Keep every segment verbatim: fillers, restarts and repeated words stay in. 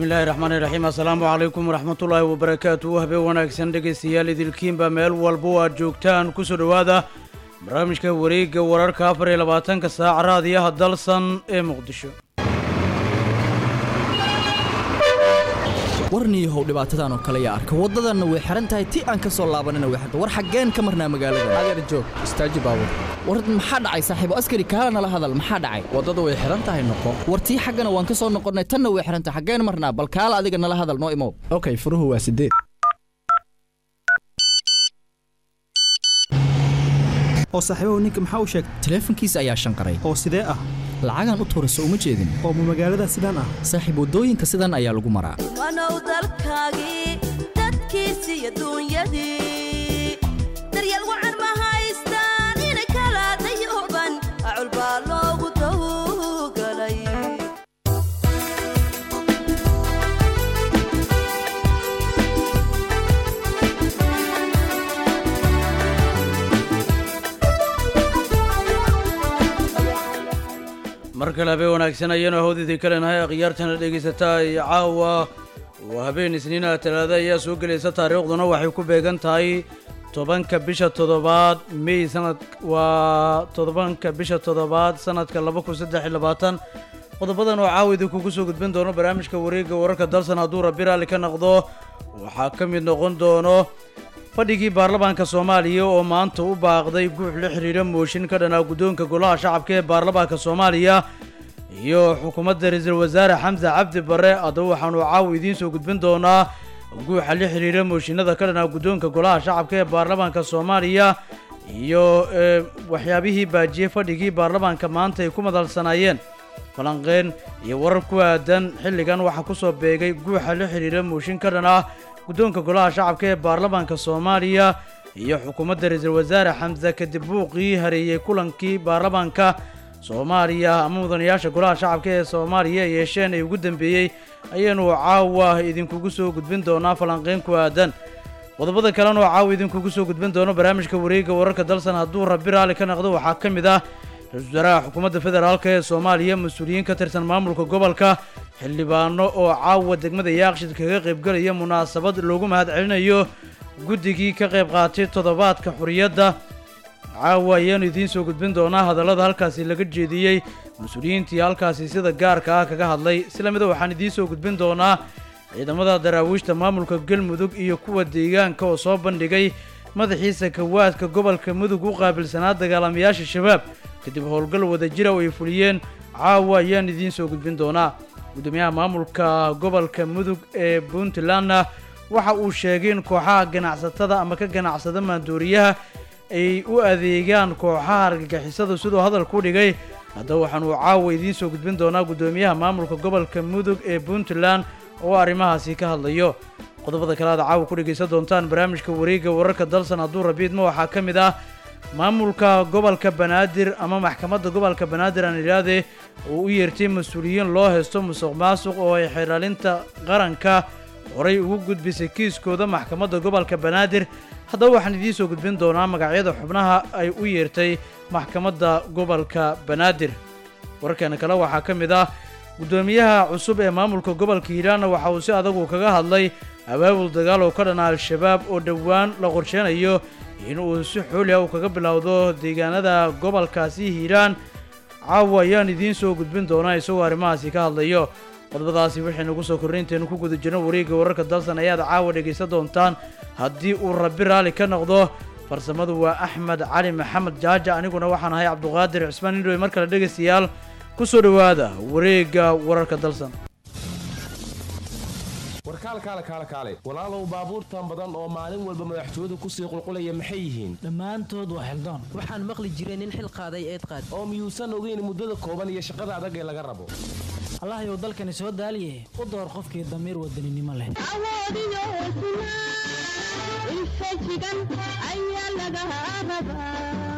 bismillaahi raxmaani raxiim assalaamu calaykum waraxmatullaahi wabarakaatu habeen wanaagsan dhegaystayaal idilkiinba meel walba oo aad joogtaan kusoo dhowaada barnaamijka wareegga wararka afar iyo labaatanka saac raadiyaha dalsan ee muqdisho warniyahow dhibaatadan oo kale yaa arka waddadanna way xiran tahay ti aan ka soo laabanina way xirta war xaggeen ka marnaa magaalada adeer joog istaaji baabur war maxaa dhacay saaxiibo askari kaala nala hadal maxaa dhacay waddada way xiran tahay noqo war tii xaggana waan ka soo noqonnay tanna way xiran tahay xaggeen marnaa bal kaala adiga nala hadal noo imow okay furuhu waa sideed oo saaxiibow ninka maxaa u sheegay taleefankiisa ayaa shanqaray oo sidee ah lacagan u tuurayso uma jeedin oo ma magaalada sidaan ah saaxiib waddooyinka sidan ayaa lagu maraa wanow dalkaagii dadkiisii adduunyadii daryeel wacan ma haystaan in kala dayuban acul baa loogu tawgalay mar kale habeen wanaagsan ayaanu hawdidii kalenahay akhyaartana dhegaysataa iyo caawa waa habeen isniinaha talaada ayaa soo gelaysa taariikhduna waxay ku beegan tahay tobanka bisha toddobaad mey sanad waa todobanka bisha toddobaad sanadka laba kun saddex iyo labaatan qodobadan oo caawa idinkugu soo gudbin doono barnaamijka wareegga wararka dalsan hadduu rabbi raalli ka noqdo waxaa ka mid noqon doono fadhigii baarlamaanka soomaaliya oo maanta u baaqday guux la xiriira mooshin ka dhanaa guddoonka golaha shacabka ee baarlamaanka soomaaliya iyo xukuumadda ra-iisul wasaare xamse cabdi barre haddaba waxaanu caawa idiin soo gudbin doonaa guuxa la xiriira mooshinada ka dhanaa guddoonka golaha shacabka ee baarlamaanka soomaaliya iyo waxyaabihii baajiyey fadhigii baarlamaanka maanta ay ku madalsanaayeen falanqeen iyo warar ku aadan xilligan waxaa kusoo beegay guuxa la xiriira mooshin ka dhan ah guddoonka golaha shacabka ee baarlamaanka soomaaliya iyo xukuumadda ra-iisul wasaare xamse kadib buuqii hareeyey kulankii baarlamaanka soomaaliya ama mudanayaasha golaha shacabka ee soomaaliya ay yeesheen ay ugu dambeeyey ayaanu caawa idinkugu soo gudbin doonaa falanqeyn ku aadan qodobada kalena oo caawa idinkugu soo gudbin doono barnaamijka wareegga wararka dalsan hadduu rabbi raalli ka noqdo waxaa ka mid ah ra-iisul wasaaraha xukuumadda federaalka ee soomaaliya mas-uuliyiin ka tirsan maamulka gobolka xildhibaano oo caawa degmada yaaqshid kaga qaybgalaya munaasabad loogu mahad celinayo guddigii ka qayb qaatay toddobaadka xuriyadda caawa ayaanu idiin soo gudbin doonaa hadallada halkaasi laga jeediyey mas-uuliyiintii halkaasi sida gaarka ah kaga hadlay isla mida waxaan idiin soo gudbin doonaa ciidamada daraawiishta maamulka galmudug iyo kuwa deegaanka oo soo bandhigay madaxiisa kawaadka gobolka mudug u qaabilsanaa dagaalamayaasha shabaab kadib howlgal wadajira oo ay fuliyeen caawa ayaan idiin soo gudbin doonaa gudoomiyaha maamulka gobolka mudug ee puntlandna waxa uu sheegay in kooxaha ganacsatada ama ka ganacsada maandooriyaha ay u adeegaan kooxaha argagixisada siduu hadalku dhigay haddaba waxaanuu caawa idiin soo gudbin doonaa gudoomiyaha maamulka gobolka mudug ee puntland oo arrimahaasi ka hadlayo qodobada kale aad caawa ku dhegaysan doontaan barnaamijka wareegga wararka dalsan hadduu rabiidma waxaa ka mid ah maamulka gobolka banaadir ama maxkamadda gobolka banaadir aan idhaahde oo u yeertay mas-uuliyiin loo haysto musuq maasuq oo ay xiraalinta qaranka horay ugu gudbisay kiiskooda maxkamadda gobolka banaadir haddaba waxaan idiin soo gudbin doonaa magacyada xubnaha ay u yeertay maxkamadda gobolka banaadir wararkeena kale waxaa ka mid ah guddoomiyaha cusub ee maamulka gobolka hiiraanna waxa uu si adagu kaga hadlay abaabul dagaal oo ka dhana al-shabaab oo dhowaan la qorsheynayo in uu si xooli ah uu kaga bilowdo deegaanada gobolkaasi hiiraan caawa ayaan idiin soo gudbin doonaa isagoo arrimahaasi ka hadlayo qodobadaasi waxay nagu soo korray intaynu ku guda jirno wareegga wararka dalsan ayaad caawa dhegaysan doontaan haddii uu rabbi raalli ka noqdo farsamadu waa axmed cali maxamed jaaja aniguna waxaan ahay cabduqaadir cismaan indhowe mar kale dhegaystayaal ku soo dhowaada wareegga wararka dalsan warkaal kaale kaale kaale walaalow baabuurtan badan oo maalin walba madaxtooyadu kusii qulqulaya maxay yihiin dhammaantood waa xildaan waxaan maqli jiray nin xil qaaday eed qaad oo miyuusan ogeyn muddada kooban iyo shaqada adag ee laga rabo allahayow dalkani soo daaliye u door qofkii damiir wadaninimo leh awoodiyo hesnaa infajigan ayaa laga rabaa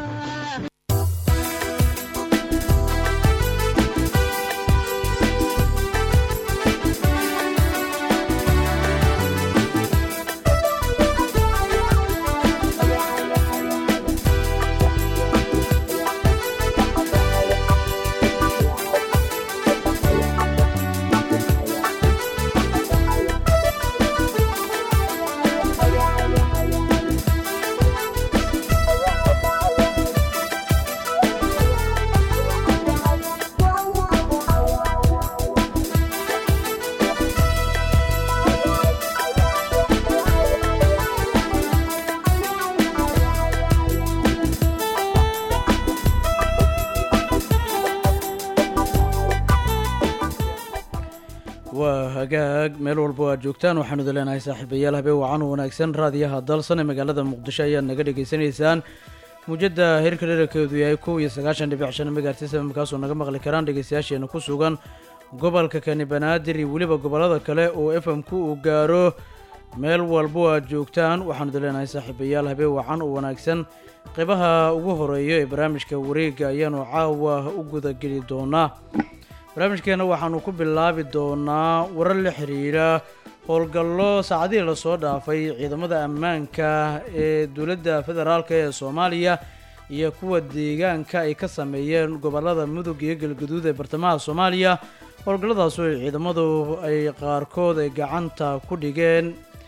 hagaag meel walba aad joogtaan waxaanu idin leenahay saaxiibayaal habeen wacan u wanaagsan raadiyaha dalsan ee magaalada muqdisho ayaad naga dhegaysanaysaan muujada heerka dherarkeedu yahay kow iyo sagaashan dhibic shan megahertz markaasoo naga maqli karaan dhegaystayaasheena ku sugan gobolka kani banaadir iyo weliba gobolada kale oo f m ku uu gaaro meel walbo aad joogtaan waxaanu idin leenahay saaxiibayaal habeen wacan u wanaagsan qeybaha ugu horeeya ee barnaamijka wareega ayaanu caawa u gudageli doonaa barnaamijkeena waxaanu ku bilaabi doonaa warar la xiriira howlgallo saacadihii lasoo dhaafay ciidamada ammaanka ee dowladda federaalk ee soomaaliya iyo kuwa deegaanka ay ka sameeyeen gobolada mudug iyo galgaduud ee bartamaha soomaaliya howlgalladaasoo ciidamadu ay qaarkood ay gacanta ku dhigeen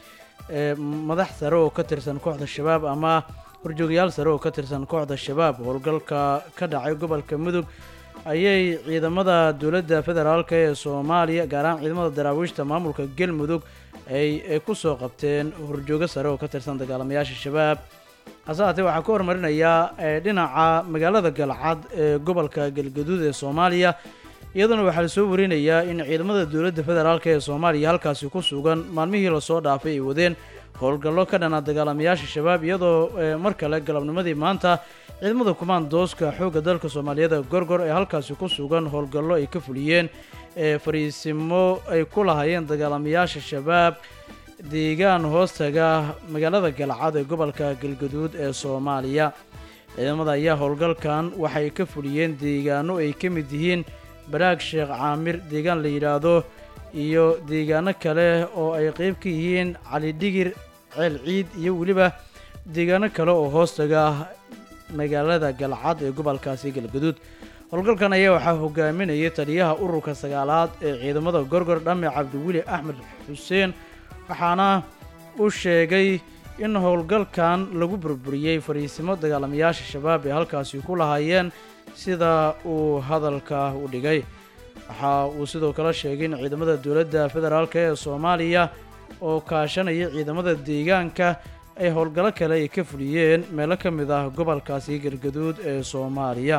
madax sare oo ka tirsan kooxda shabaab ama horjoogayaal sare oo ka tirsan kooxda shabaab howlgalka ka dhacay gobolka mudug ayay ciidamada dowladda federaalk ee soomaaliya gaar ahaan ciidamada daraawiishta maamulka galmudug ay ku soo qabteen horjoogo sare oo ka tirsan dagaalamayaasha shabaab hase haatee waxaa ka hormarinayaa dhinaca magaalada galcad ee gobolka galgaduud ee soomaaliya iyaduna waxaa lasoo warinayaa in ciidamada dowladda federaalk ee soomaaliya halkaasi ku sugan maalmihii lasoo dhaafay ay wadeen howlgallo ka dhana dagaalamayaasha shabaab iyadoo mar kale galabnimadii maanta ciidamada kumaandooska xoogga dalka soomaaliyeed gorgor ee halkaasi ku sugan howlgallo ay ka fuliyeen ee fariisimo ay ku lahaayeen dagaalamayaasha shabaab deegaan hoostaga magaalada galcad ee gobolka galgaduud ee soomaaliya ciidamada ayaa howlgalkan waxay ka fuliyeen deegaano ay ka mid yihiin baraag sheekh caamir deegaan la yidhaahdo iyo deegaano kale oo ay qeyb ka yihiin cali dhigir ceel ciid iyo weliba deegaano kale oo hoostaga magaalada galcad ee gobolkaasi galgaduud howlgalkan ayaa waxaa hogaaminayay taliyaha ururka sagaalaad ee ciidamada gorgor dhamme cabdiweli axmed xuseen waxaana uu sheegay in howlgalkan lagu burburiyey fariisimo dagaalamayaasha shabaab ee halkaasi ku lahaayeen sida uu hadalka u dhigay waxa uu sidoo kale sheegay in ciidamada dowladda federaalk ee soomaaliya oo kaashanaya ciidamada deegaanka ay howlgallo kale ay ka fuliyeen meelo ka mid ah gobolkaasi galgaduud ee soomaaliya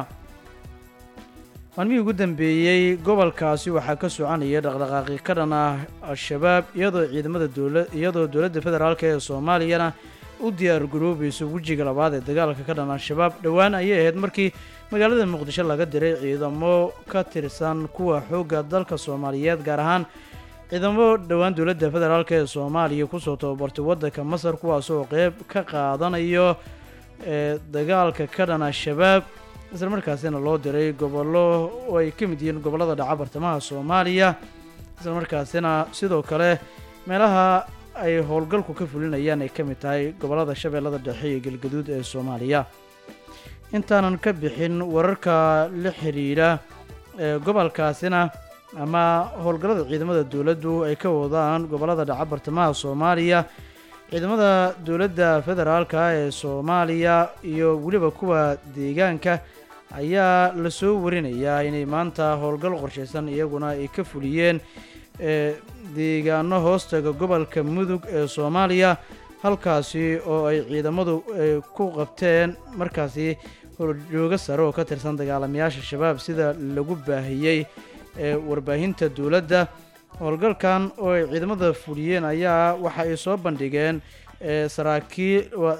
maalmihii ugu dambeeyey gobolkaasi waxaa ka soconaya dhaqdhaqaaqi ka dhan ah al-shabaab iyadoo ciidamada dowla iyadoo dowladda federaalk ee soomaaliyana u diyaar garoobayso wejiga labaad ee dagaalka ka dhan al-shabaab dhowaan ayay ahayd markii magaalada muqdisho laga diray ciidamo ka tirsan kuwa xoogga dalka soomaaliyeed gaar ahaan ciidamo dhowaan dowladda federaalk ee soomaaliya kusoo tababartay waddanka masar kuwaasoo qeyb ka qaadanayo ee dagaalka ka dhan al-shabaab isla markaasina loo diray gobollo oo ay ka mid yihiin gobollada dhaca bartamaha soomaaliya isla markaasina sidoo kale meelaha ay howlgalku ka fulinayaan ay ka mid tahay gobollada shabeellada dhexe iyo galgaduud ee soomaaliya intaanan ka bixin wararka la xiriira ee gobolkaasina ama howlgallada ciidamada dowladdu ay ka wadaan gobollada dhaca bartamaha soomaaliya ciidamada dowladda federaalka ee soomaaliya iyo weliba kuwa deegaanka ayaa lasoo warinayaa inay maanta howlgal qorshaysan iyaguna ay ka fuliyeen ee deegaano hoostaga gobolka mudug ee soomaaliya halkaasi oo ay ciidamadu ku qabteen markaasi horjoogo sare oo ka tirsan dagaalamayaasha shabaab sida lagu baahiyey ee warbaahinta dowladda howlgalkan oo ay ciidamada fuliyeen ayaa waxa ay soo bandhigeen saraakiil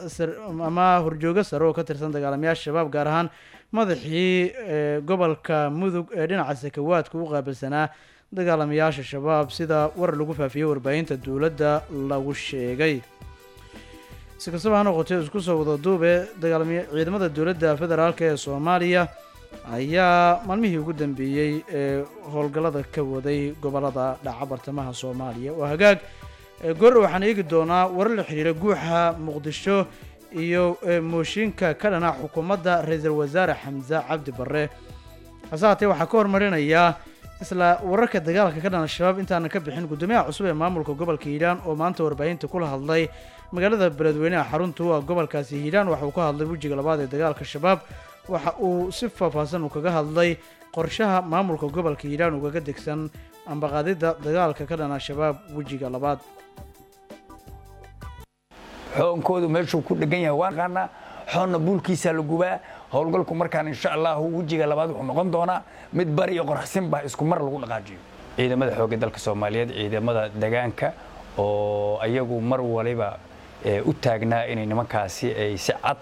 ama horjoogo sare oo ka tirsan dagaalamayaasha shabaab gaar ahaan madaxii gobolka mudug ee dhinaca sakawaadka u qaabilsanaa dagaalamayaasha shabaab sida war lagu faafiyey warbaahinta dowladda lagu sheegay si kastaba ha noqotee isku soo wada duube dagaalamiy ciidamada dowladda federaalk ee soomaaliya ayaa maalmihii ugu dambeeyey ee howlgallada ka waday gobollada dhaca bartamaha soomaaliya oo hagaag goor waxaan eegi doonaa warar la xiriira guuxa muqdisho iyo mooshinka ka dhana xukuumadda ra-iisul wasaare xamse cabdi barre hase haatee waxaa ka hormarinayaa isla wararka dagaalka ka dhana shabaab intaanan ka bixin guddoomiyaha cusub ee maamulka gobolka hiiraan oo maanta warbaahinta kula hadlay magaalada beledweynaha xarunta u ah gobolkaasi hiiraan waxa uu ka hadlay wejiga labaad ee dagaalka shabaab waxa uu si faahfaahsan uu kaga hadlay qorshaha maamulka gobolka hiiraan ugaga degsan ambaqaadida dagaalka ka dhana shabaab wejiga labaad xoonkoodu meeshuu ku dhegan yahay waan qaanaa xoonna buulkiisaa la gubaa howlgalku markaan insha allahu wejiga labaad wuxuu noqon doonaa mid bari iyo qorxsin baa isku mar lagu dhaqaajiyo ciidamada xoogga dalka Soomaaliyeed ciidamada deegaanka oo ayagu mar waliba u taagnaa inay nimankaasi ay si cad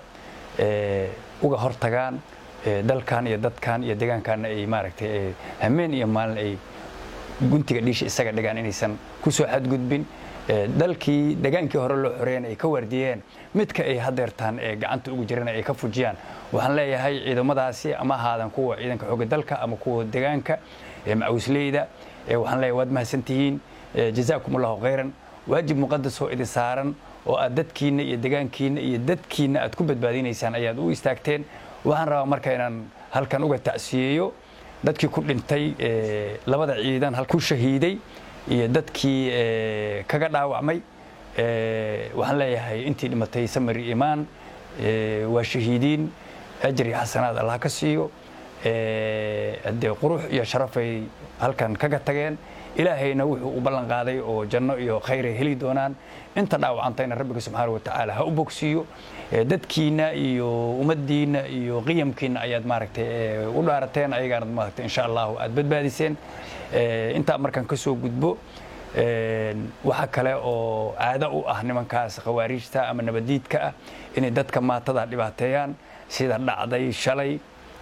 uga hortagaan dalkan iyo dadkan iyo deegaankan ay maaragtay hameen iyo maalin ay guntiga dhiisha isaga dhigaan inaysan ku soo xadgudbin dalkii deegaankii hore loo xoreeyay ay ka wardiyeen midka ay hadeertaan ee gacanta ugu jirana ay ka fujiyaan waxaan leeyahay ciidamadaasi ama haadan kuwa ciidanka xoogga dalka ama kuwa deegaanka ee macawisleyda waxaan leeyahay waad mahadsantihiin jazaakumullahu khayran waajib muqaddas oo idin saaran oo aad dadkiina iyo deegaankiina iyo dadkiina aad ku badbaadinaysaan ayaad u istaagteen waxaan rabaa marka inaan halkan uga tacsiyeeyo dadkii ku dhintay labada ciidan halka ku shahiiday iyo dadkii kaga dhaawacmay waxaan leeyahay intii dhimatay samari iimaan waa shahiidiin ajri xasanaad Allah ka siiyo hadee qurux iyo sharafay halkan kaga tageen ilaahayna wuxuu u ballan qaaday oo janno iyo khayr ay heli doonaan inta dhaawacantayna rabbiga subxaanahu wa ta'aala ha u bogsiyo dadkiina iyo ummadiina iyo qiyamkiina ayaad maaragtay u dhaarateen ayagaana maaragtay insha Allah aad badbaadiseen inta markan ka soo gudbo waxa kale oo caado u ah nimankaas khawaarijta ama nabadiidka ah inay dadka maatada dhibaateeyaan sida dhacday shalay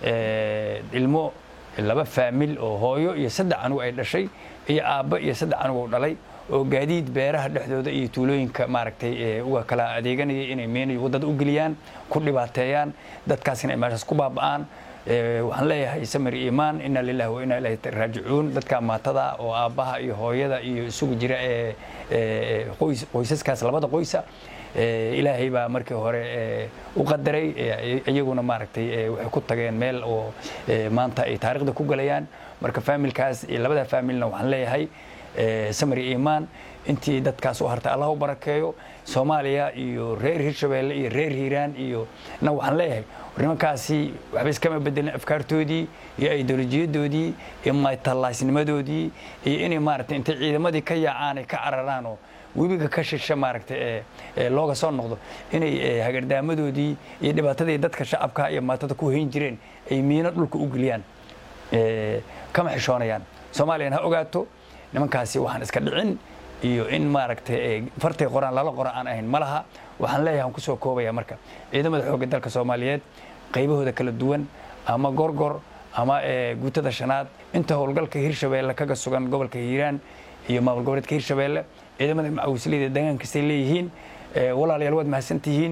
ilmo laba faamil oo hooyo iyo saddex anug ay dhashay iyo aabba iyo saddex anug oo dhalay oo gaadiid beeraha dhexdooda iyo tuulooyinka maaragtay uga kala adeeganaya inay meenay wadada u geliyaan ku dhibaateeyaan dadkaasina ay meeshaas ku baaba'aan waxaan leeyahay samir iimaan inna lillahi wa inna ilayhi raajicuun dadka maatada oo aabbaha iyo hooyada iyo isugu jira ee qoys qoysaskaas labada qoysa ilaahay baa markii hore u qadaray iyaguna maaragtay waxay ku tageen meel oo maanta ay taariikhda ku galayaan marka familkaas iyo labada familna waxaan leeyahay samir iimaan intii dadkaas u hartay Allah u barakeeyo Soomaaliya iyo reer Hirshabeelle iyo reer Hiiraan iyo na waxaan leeyahay nimankaasi waxba iskama bedelin afkaartoodii iyo ideolojiyadoodii iyo maaytallaasnimadoodii iyo inay maaragtay inta ciidamadii ka yaacaan ka cararaan oo webiga ka shisha maaragtay ee looga soo noqdo inay hagardaamadoodii iyo dhibaatadii dadka shacabka iyo maatada ku hayn jireen ay miino dhulka u geliyaan ee kama xishoonayaan Soomaaliya ha ogaato nimankaasi waxaan iska dhicin iyo in maaragtay fartay qoraan lala qoraan ahayn malaha waxaan leeyahay ku soo koobaya marka ciidamada xoogga dalka Soomaaliyeed qaybahooda kala duwan ama gorgor ama guutada shanaad inta howlgalka Hirshabeelle kaga sugan gobolka Hiiraan iyo maamul goboleedka Hirshabeelle ciidamada macawisleyda deegaanka say leeyihiin walaalayaal waad mahadsantihiin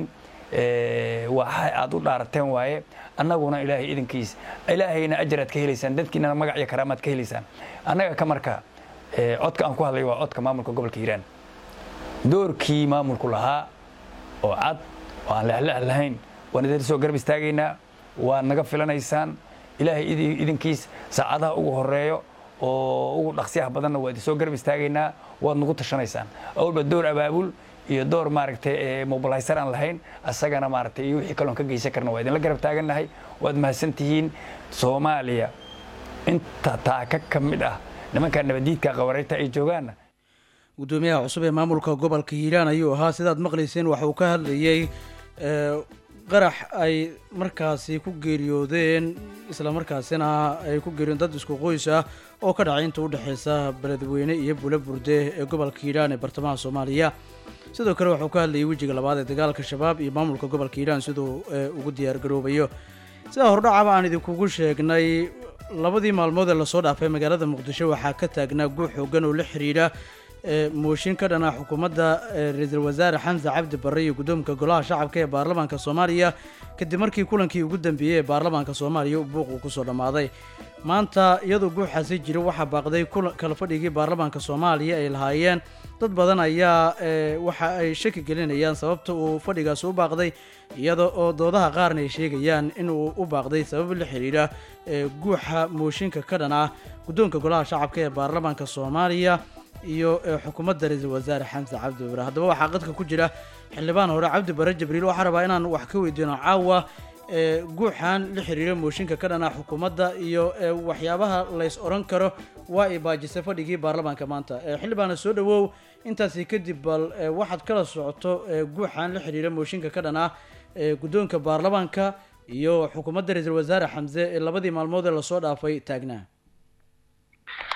waxa aad u dhaarateen waaye annaguna ilaahay idinkiis ilaahayna ajraad ka helaysaan dadkiina magac iyo karaamaad ka helaysaan annaga ka marka codka aan ku hadlay waa codka maamulka gobolka Hiiraan doorkii maamulku lahaa oo cad oo aan leexleex lahayn waan idin soo garab istaagaynaa waa naga filanaysaan ilaahay idinkiis saacadaha ugu horeeyo oo ugu dhaqsiyaha badanna waa idin soo garab istaagaynaa waad nagu tashanaysaan awalba door abaabul iyo door maaragtay mobilizer aan lahayn asagana maaragtay iyo wixii kale oo ka geysan karna waa idin la garab taaganahay waad mahadsantihiin Soomaaliya inta taa ka kamid ah nimanka nabadiidka qawareeyta ay joogaan gudoomiyaha cusub ee maamulka gobolka Hiiraan ayuu ahaa sidaad maqlayseen waxa uu ka hadlayay qarax ay markaasi ku geeriyoodeen isla markaasina ay ku geeriyeen dad isku qoys ah oo ka dhacay inta u dhaxaysa Beledweyne iyo Bulaburde ee gobolka Hiiraan ee bartamaha Soomaaliya sidoo kale waxa uu ka hadlayay wajiga labaad ee dagaalka shabaab iyo maamulka gobolka Hiiraan sidoo ugu diyaar garoobayo sida hordhaca aan idinkugu sheegnay labadii maalmood ee la soo dhaafay magaalada Muqdisho waxa ka taagnaa guux xooggan oo la xiriira mooshin ka dhana xukuumadda ra'iisul wasaare Xamza Cabdi Barre iyo guddoonka golaha shacabka ee baarlamaanka Soomaaliya kadib markii kulankii ugu dambeeyay ee baarlamaanka Soomaaliya uu buuq ku soo dhamaaday maanta iyadoo guuxaasi jira waxa baaqday kala fadhigii baarlamaanka Soomaaliya ay lahaayeen dad badan ayaa waxa ay shaki gelinayaan sababta uu fadhigaas u baaqday iyadoo oo doodaha qaarna ay sheegayaan in uu u baaqday sabab la xiriira guuxa mooshinka ka dhana guddoonka golaha shacabka ee baarlamaanka Soomaaliya iyo xukuumadda ra'iisul wasaare Xamza Cabdi Barre haddaba waxa qadka ku jira xildhibaan hore Cabdi Barre Jibriil waxa rabaa inaan wax ka weydiino caawa guuxan la xiriira mooshinka ka dhana xukuumadda iyo waxyaabaha la is oran karo waa ay baajisay fadhigii baarlamaanka maanta xildhibaan soo dhawow intaasi kadib bal waxaad kala socoto guuxan la xiriira mooshinka ka dhana guddoonka baarlamaanka iyo xukuumadda ra'iisul wasaare Xamza ee labadii maalmood ee la soo dhaafay taagnaa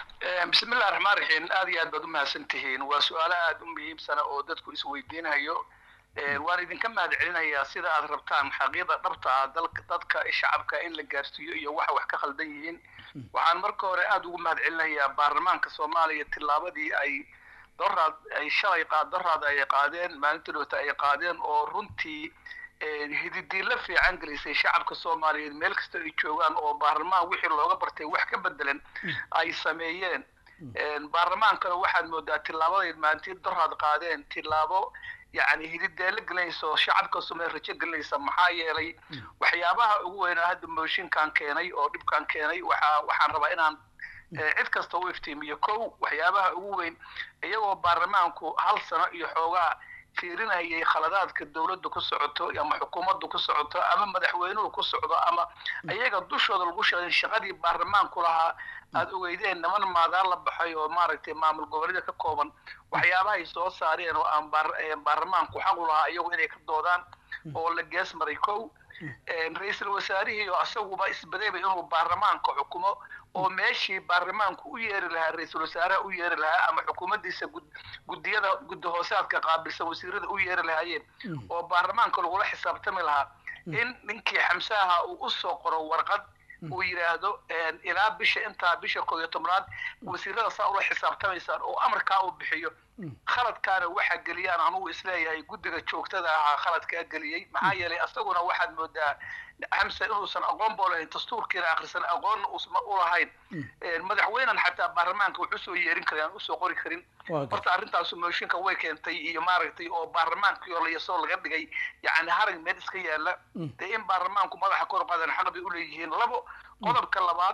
بسم الله الرحمن الرحيم aad iyo aad baad u mahadsantihiin waa su'aalo aad u muhiimsan oo dadku isweydiinayo waan idinka mahad celinayaa sida aad rabtaan xaqiiqda dhabta ah dalka dadka shacabka in la gaarsiiyo iyo waxa wax ka khaldan yihiin waxaan marka hore aad ugu mahad celinayaa baarlamaanka Soomaaliya tilaabadii ay daraad ay shalay qaadaraad ay qaadeen maalintii doota ay qaadeen oo runtii hididiila fiican gelisay shacabka Soomaaliyeed meel kasta ay joogaan oo baarlamaan wixii looga bartay wax ka bedelan ay sameeyeen baarlamaankana waxaad moodaa tilaabadeed maalintii daraad qaadeen tilaabo يعني هيدي لجليسو شعب كسومر رجع جليسا محايلي وحيابها أقوى إنه هذا موشين كان كيني أو دب كان كيني وح وحن ربعنا عد كستوي في تيم يكو وحيابها أقوى إيوه برلمانكو هل سنة يحوجا فيرنا هي خلادات كالدولة دو كسعته أما حكومة دو كسعته أما مدحوينه كسعته أما أيها الدش هذا الجوش الشغالي برلمان كلها أدويدين نمن ما ذا الله بحيو مارك تمام الجواريد كقوما وحيابها يسوع سارين وأم بر برلمان كحقولها أيوه إنك الدودان ولا جالس مريكو رئيس الوزراء يأسوا بس بدأ بينه برلمان كحكومة وماشي برلمان كوير لها رئيس الوزراء وير لها أما حكومة دي سجود جدية جد هوسات كقابل سوسير وير لها ين وبرلمان كل ولا حساب تملها إن منك حمسها وأسوق ورقد ويرادو إلى بش أنت بش كذا تمرد وسيرة صار حساب تميسان وأمر كاو بحيو خلط كان واحد قليان عنو إسلامي يقول دقة شوك تدا خلط كقليي معايا لي أستغنا واحد مدة حمسة إنه سنة أقوم بوله تستور كذا آخر سنة أقوم وسمع أولا هاي المدحوين حتى برلمان كوحسوا يرين كريان وسوا قري كريم برتا أرنتا سموشين كوي كان تي يمارك تي أو برلمان كيولا يسول غير دقي يعني هارج مدرس كيا لا تيم برلمان كمدح كور قادر حاجة بيقول يجين لبو قدر كلامات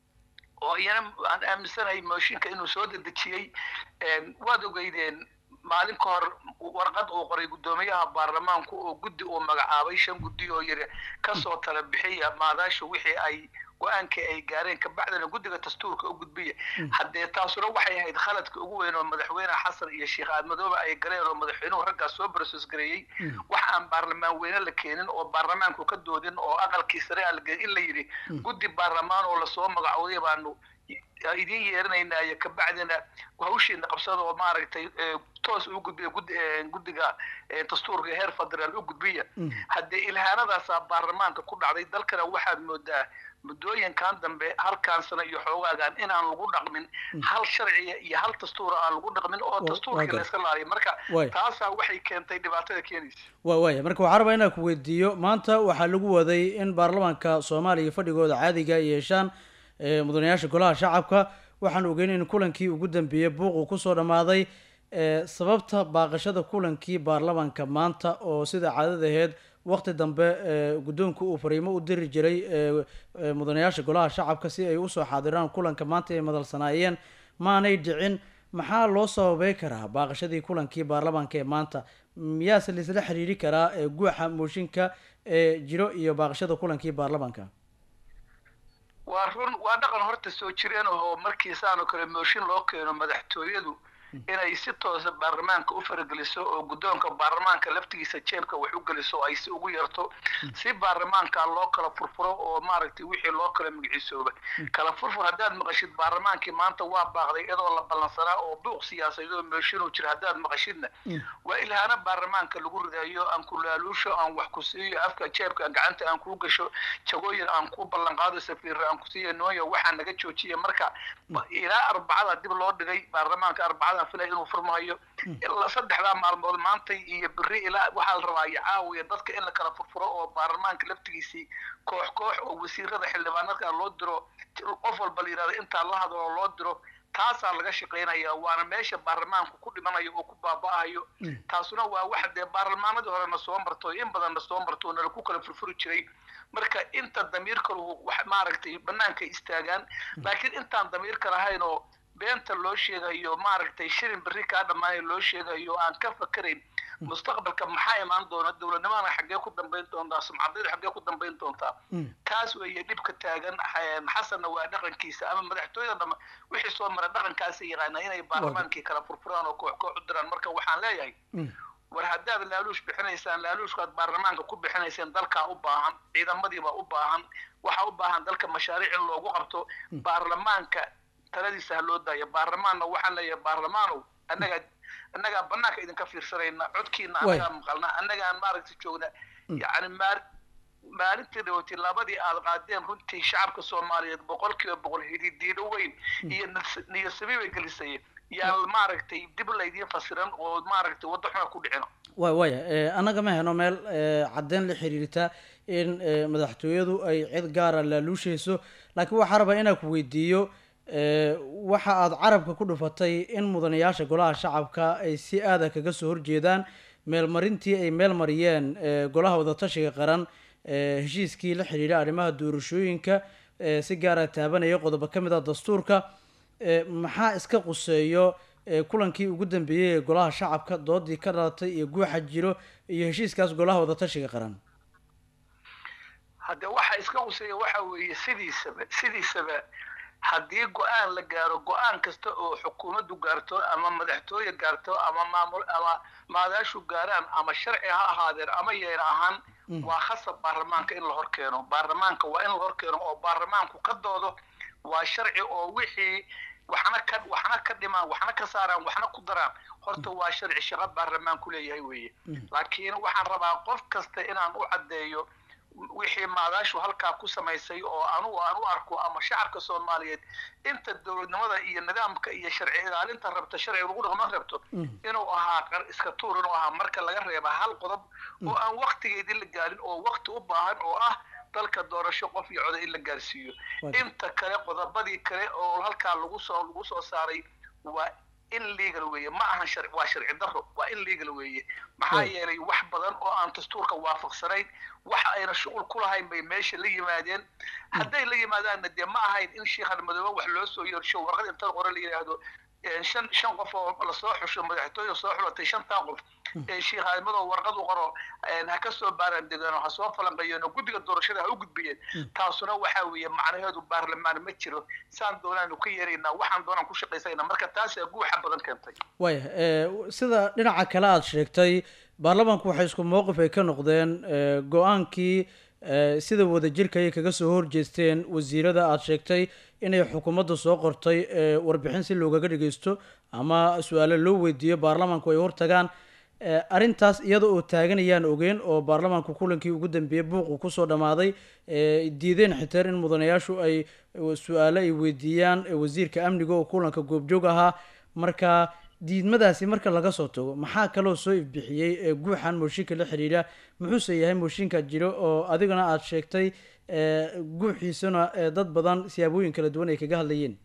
وأنا أنا مثلاً هاي ماشين كأنه سود الدشيء وادو قيدين مالين كار ورقد أو قري قداميها برلمان كو قد أو مجعابيشان قدي أو يري كسر تربحية ما ذا شو وحي أي وأنك أي جارين كبعدنا قد تستور كأو قد بيه حد يتواصلوا وحي هاي دخلت كأوه إنه مدحوين حصل يا شيخ عاد مدوبة أي جرين ومدحوين ورجع سوبرسوس جري وحن برلمان وين اللي كانن أو برلمان كو كدودين أو أقل كسرة اللي يري قد برلمان ولا صوم مجعودية بأنه idin yeerinayna ay ka bacdina wahawshiina qabsada oo maaragtay toos u gudbiyo guddiga dastuurka heer federaal u gudbiya hadda ilhaanadaas baarlamaanka ku dhacday dalkana waxaad moodaa muddooyinkan dambe halkaan sano iyo xoogaagan inaan lagu dhaqmin hal sharciya iyo hal dastuur aan lagu dhaqmin oo dastuurka la iska laaliyo marka taasa waxay keentay dhibaatada keenaysa waa waaya marka waxaan rabaa inaan ku weydiiyo maanta waxaa lagu waday in baarlamaanka Soomaaliya fadhigooda caadiga ay yeeshaan mudanayaasha golaha shacabka waxaan ogeynay in kulankii ugu dambeeyay buuq uu ku soo dhamaaday sababta baaqashada kulankii baarlamaanka maanta oo sida caadada ahayd waqti dambe guddoonku uu fariimo u diri jiray mudanayaasha golaha shacabka si ay u soo xaadiraan kulanka maanta ay madalsanaayeen maanay dhicin maxaa loo sababay karaa baaqashadii kulankii baarlamaanka ee maanta miyaase la isla xiriiri karaa guuxa mooshinka ee jiro iyo baaqashada kulankii baarlamaanka waa run waa dhaqan horta soo jireen oo markii saano kale mooshin loo keeno madaxtooyadu inay si toos ah baarlamaanka u farageliso oo guddoonka baarlamaanka laftigiisa jeebka wax u geliso ay si ugu yarto si baarlamaanka loo kala furfuro oo maaragtay wixii loo kala magiciisooba kala furfur haddaad maqashid baarlamaankii maanta waa baaqday iyadoo la ballansanaa oo buuq siyaasadeed oo mooshin u jira haddaad maqashidna waa ilhaana baarlamaanka lagu ridayo aan ku laaluusho aan wax ku siiyo afka jeebka gacanta aan ku gasho jagooyin aan ku ballan qaado safiir aan ku siiyo nooyo waxaan naga joojiye marka ilaa arbacada dib loo dhigay baarlamaanka arbacada filay inuu furmayo ilaa saddexda maalmood maanta iyo biri ilaa waxa la rabaa caawiya dadka in la kala furfuro oo baarlamaanka laftigiisii koox koox oo wasiirada xildhibaanada loo diro qof walba la yiraahdo inta la hadlo loo diro taasaa laga shaqeynaya waana meesha baarlamaanku ku dhimanayo oo ku baaba'ayo taasuna waa wax dee baarlamaanadii horena soo marto in badan soo marto oo ku kala furfuri jiray marka inta damiirka wax maaragtay banaanka istaagaan laakiin intaan damiirka lahayn oo beenta loo sheegayo maaragtay shirin bari ka dhamaay loo sheegayo aan ka fakarayn mustaqbalka maxaa imaan doona dawladnimada xagee ku dambeyn doontaa sumcadeed xagee ku dambeyn doontaa taas weeye dhibka taagan xasanna waa dhaqankiisa ama madaxtooyada dhama wixii soo mara dhaqankaasi yaqaana inay baarlamaankii kala furfuraan oo koox koox u diraan marka waxaan leeyahay war haddaad laaluush bixinaysaan laaluushkaad baarlamaanka ku bixinaysaan dalkaa u baahan ciidamadiiba u baahan waxa u baahan dalka mashaariic in loogu qabto baarlamaanka taladiisa ha loo daayo baarlamaanna waxaan leeyahay baarlamaanow annaga annagaa bannaanka idinka fiirsanayna codkiina annagaa maqalna annagaan maaragtay joogna yacni maar maalintii dhawatay labadii aad qaadeen runtii shacabka soomaaliyeed boqolkiiba boqol hididiino weyn iyo niyadsabi bay gelisay yaa maaragtay dib laydiin fasiran oo maaragtay waddo xuna ku dhicino way way annaga ma heno meel caddeyn la xiriirta in madaxtooyadu ay cid gaara laaluushayso laakiin waxaa rabaa inaan ku weydiiyo waxa aad carabka ku dhufatay in mudanayaasha golaha shacabka ay si aada kaga soo horjeedaan meelmarintii ay meel mariyeen golaha wadatashiga qaran heshiiskii la xiriira arrimaha doorashooyinka si gaara taabanaya qodobo ka mid ah dastuurka maxaa iska quseeyo kulankii ugu dambeeyey ee golaha shacabka doodii ka dhalatay iyo guuxa jiro iyo heshiiskaas golaha wadatashiga qaran hadde waxa iska quseeya waxa weeye sidiisaba sidiisaba haddii go-aan la gaaro go-aan kasta oo xukuumaddu gaarto ama madaxtooye gaarto ama maamul ama maadaashu gaaraan ama sharci ha ahaadeen ama yeena ahaan waa khasab baarlamaanka in la hor keeno baarlamaanka waa in la hor keeno oo baarlamaanku ka doodo waa sharci oo wixii waxna ka waxna ka dhimaan waxna ka saaraan waxna ku daraan horta waa sharci shaqo baarlamaanku leeyahay weeye laakiin waxaan rabaa qof kasta inaan u caddeeyo wixii maadaashu halkaa ku samaysay oo anugu aan u arko ama shacabka soomaaliyeed inta dowladnimada iyo nidaamka iyo sharci ilaalinta rabta sharci lagu dhaqman rabto inuu ahaa iska tuur inuu ahaa marka laga reeba hal qodob oo aan waqtigeedii la gaarin oo waqti u baahan oo ah dalka doorasho qof iyo coda in la gaarsiiyo inta kale qodobadii kale oo halkaa lagu soo lagu soo saaray waa in legal weeye ma ahan sharci waa sharci darro waa in legal weeye maxaa yeelay wax badan oo aan dastuurka waafaqsanayn waxa ayna shuqul ku lahayn bay meesha la yimaadeen hadday la yimaadaanna dee ma ahayn in sheekhan madoobe wax loo soo yeersho warqad inta qore la yidhaahdo shan shan qof oo lasoo xusho madaxtooye soo xulatay shantaa qof ee sheekhaadmadoo warqad u qoro ha ka soo baaraan degaan ha soo falanqeeyeen oo guddiga doorashada ha u gudbiyeen taasuna waxaa weeye macnaheedu baarlamaan ma jiro saan doonaanu ka yeeraynaa waxaan doonaan ku shaqaysayna marka taasaa guuxa badan keentay waya sida dhinaca kale aada sheegtay baarlamaanku waxay isku mowqif ay ka noqdeen go-aankii sida wadajirka ayay kaga soo horjeesteen wasiirada aada sheegtay inay xukuumadda soo qortay warbixin si loogaga dhageysto ama su-aalo loo weydiiyo baarlamaanku ay hortagaan arrintaas iyada oo taaganayaan ogeen oo baarlamaanku kulankii ugu dambeeyey buuqu kusoo dhammaaday diideen xiteer in mudanayaashu ay su-aalo ay weydiiyaan wasiirka amniga oo kulanka goobjoog ahaa marka diidmadaasi marka laga soo tago maxaa kaloo soo ifbixiyey guuxan mooshinka la xiriira muxuuse yahay mooshinka jiro oo adigana aada sheegtay guuxiisana dad badan siyaabooyin kala duwan ay kaga hadlayeen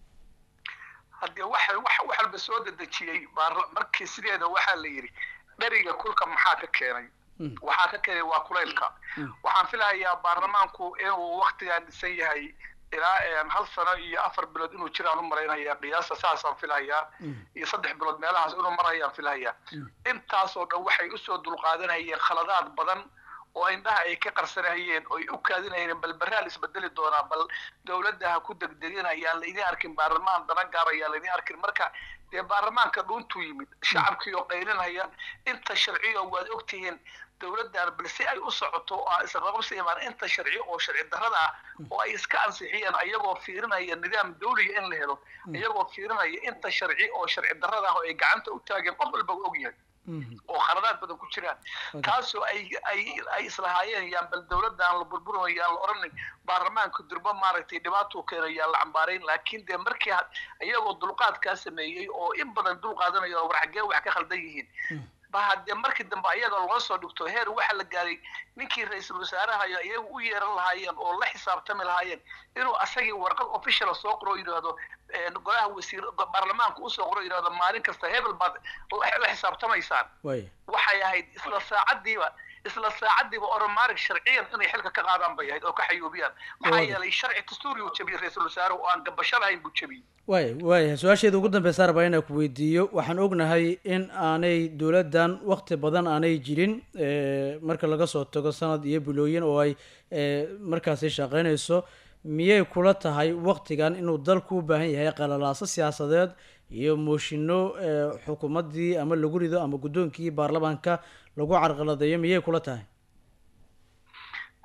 haddee waxa wax walba soo dedejiyey markii sideeda waxaa la yidhi dheriga kulka maxaa ka keenay waxaa ka keenay waa kulaylka waxaan filahayaa baarlamaanku inuu waktigaan dhisan yahay ilaa hal sano iyo afar bilood inuu jiraan u maraynayaa qiyaasta saasaan filahayaa iyo saddex bilood meelahaas inuu marayaan filahayaa intaasoo dhan waxay usoo dulqaadanayeen khaladaad badan oo indhaha ay ka qarsanayeen oo ay u kaadinayeen bal baraal isbedeli doonaa bal dowladda ha ku degdeginayaan laydin arkin baarlamaan dana gaarayaan laydin arkin marka dee baarlamaanka dhuuntuu yimid shacabkii oo qaylinaya inta sharciyo waad ogtihiin dowladdan bal si ay u socoto oo isqaqabsi imaan inta sharci oo sharci darrada ah oo ay iska ansixiyeen ayagoo fiirinaya nidaam dawliga in la helo ayagoo fiirinaya inta sharci oo sharci darrada ah oo ay gacanta u taageen qof walba u ogyahay oo khaladaad badan ku jiraan taasoo ay ay ay islahaayeen yaan bal dowladdan la burburin yaan la odhanin baarlamaanka durba maaragtay dhibaatuu keenay yaan la cambaarayn laakiin dee markii iyagoo dulqaadkaa sameeyey oo in badan dulqaadanayo war xaggee wax ka khaldan yihiin ba haddee markii dambe ayaga loo soo dhigto heer waxa la gaaray ninkii ra-iisul wasaaraha iyagu u yeeran lahaayeen oo la xisaabtami lahaayeen inuu asagii warqad official soo qoro yidhaahdo golaha wasiir baarlamaanka usoo qoro yidhaahdo maalin kasta hebel baad la xisaabtamaysaan waxay ahayd isla saacadiiba isla saacadiiba oromaarig sharciyan inay xilka ka qaadaan bay ahayd oo ka xayuubiyaan maxaa yeelay sharci dastuuri uu jabiyey ra-iisul wasaaruhu oo aan gabasho lahayn buu jabiyey waay waaya su-aasheeda ugu dambeysa rabaa inaan ku weydiiyo waxaan ognahay in aanay dowladdan wakti badan aanay jirin marka laga soo tago sanad iyo bilooyin oo ay markaasi shaqeynayso miyay kula tahay waktigan inuu dalku u baahan yahay qalalaaso siyaasadeed iyo mooshinno xukuumaddii ama lagu rido ama guddoonkii baarlamaanka lagu carqaladeeyo miyay kula tahay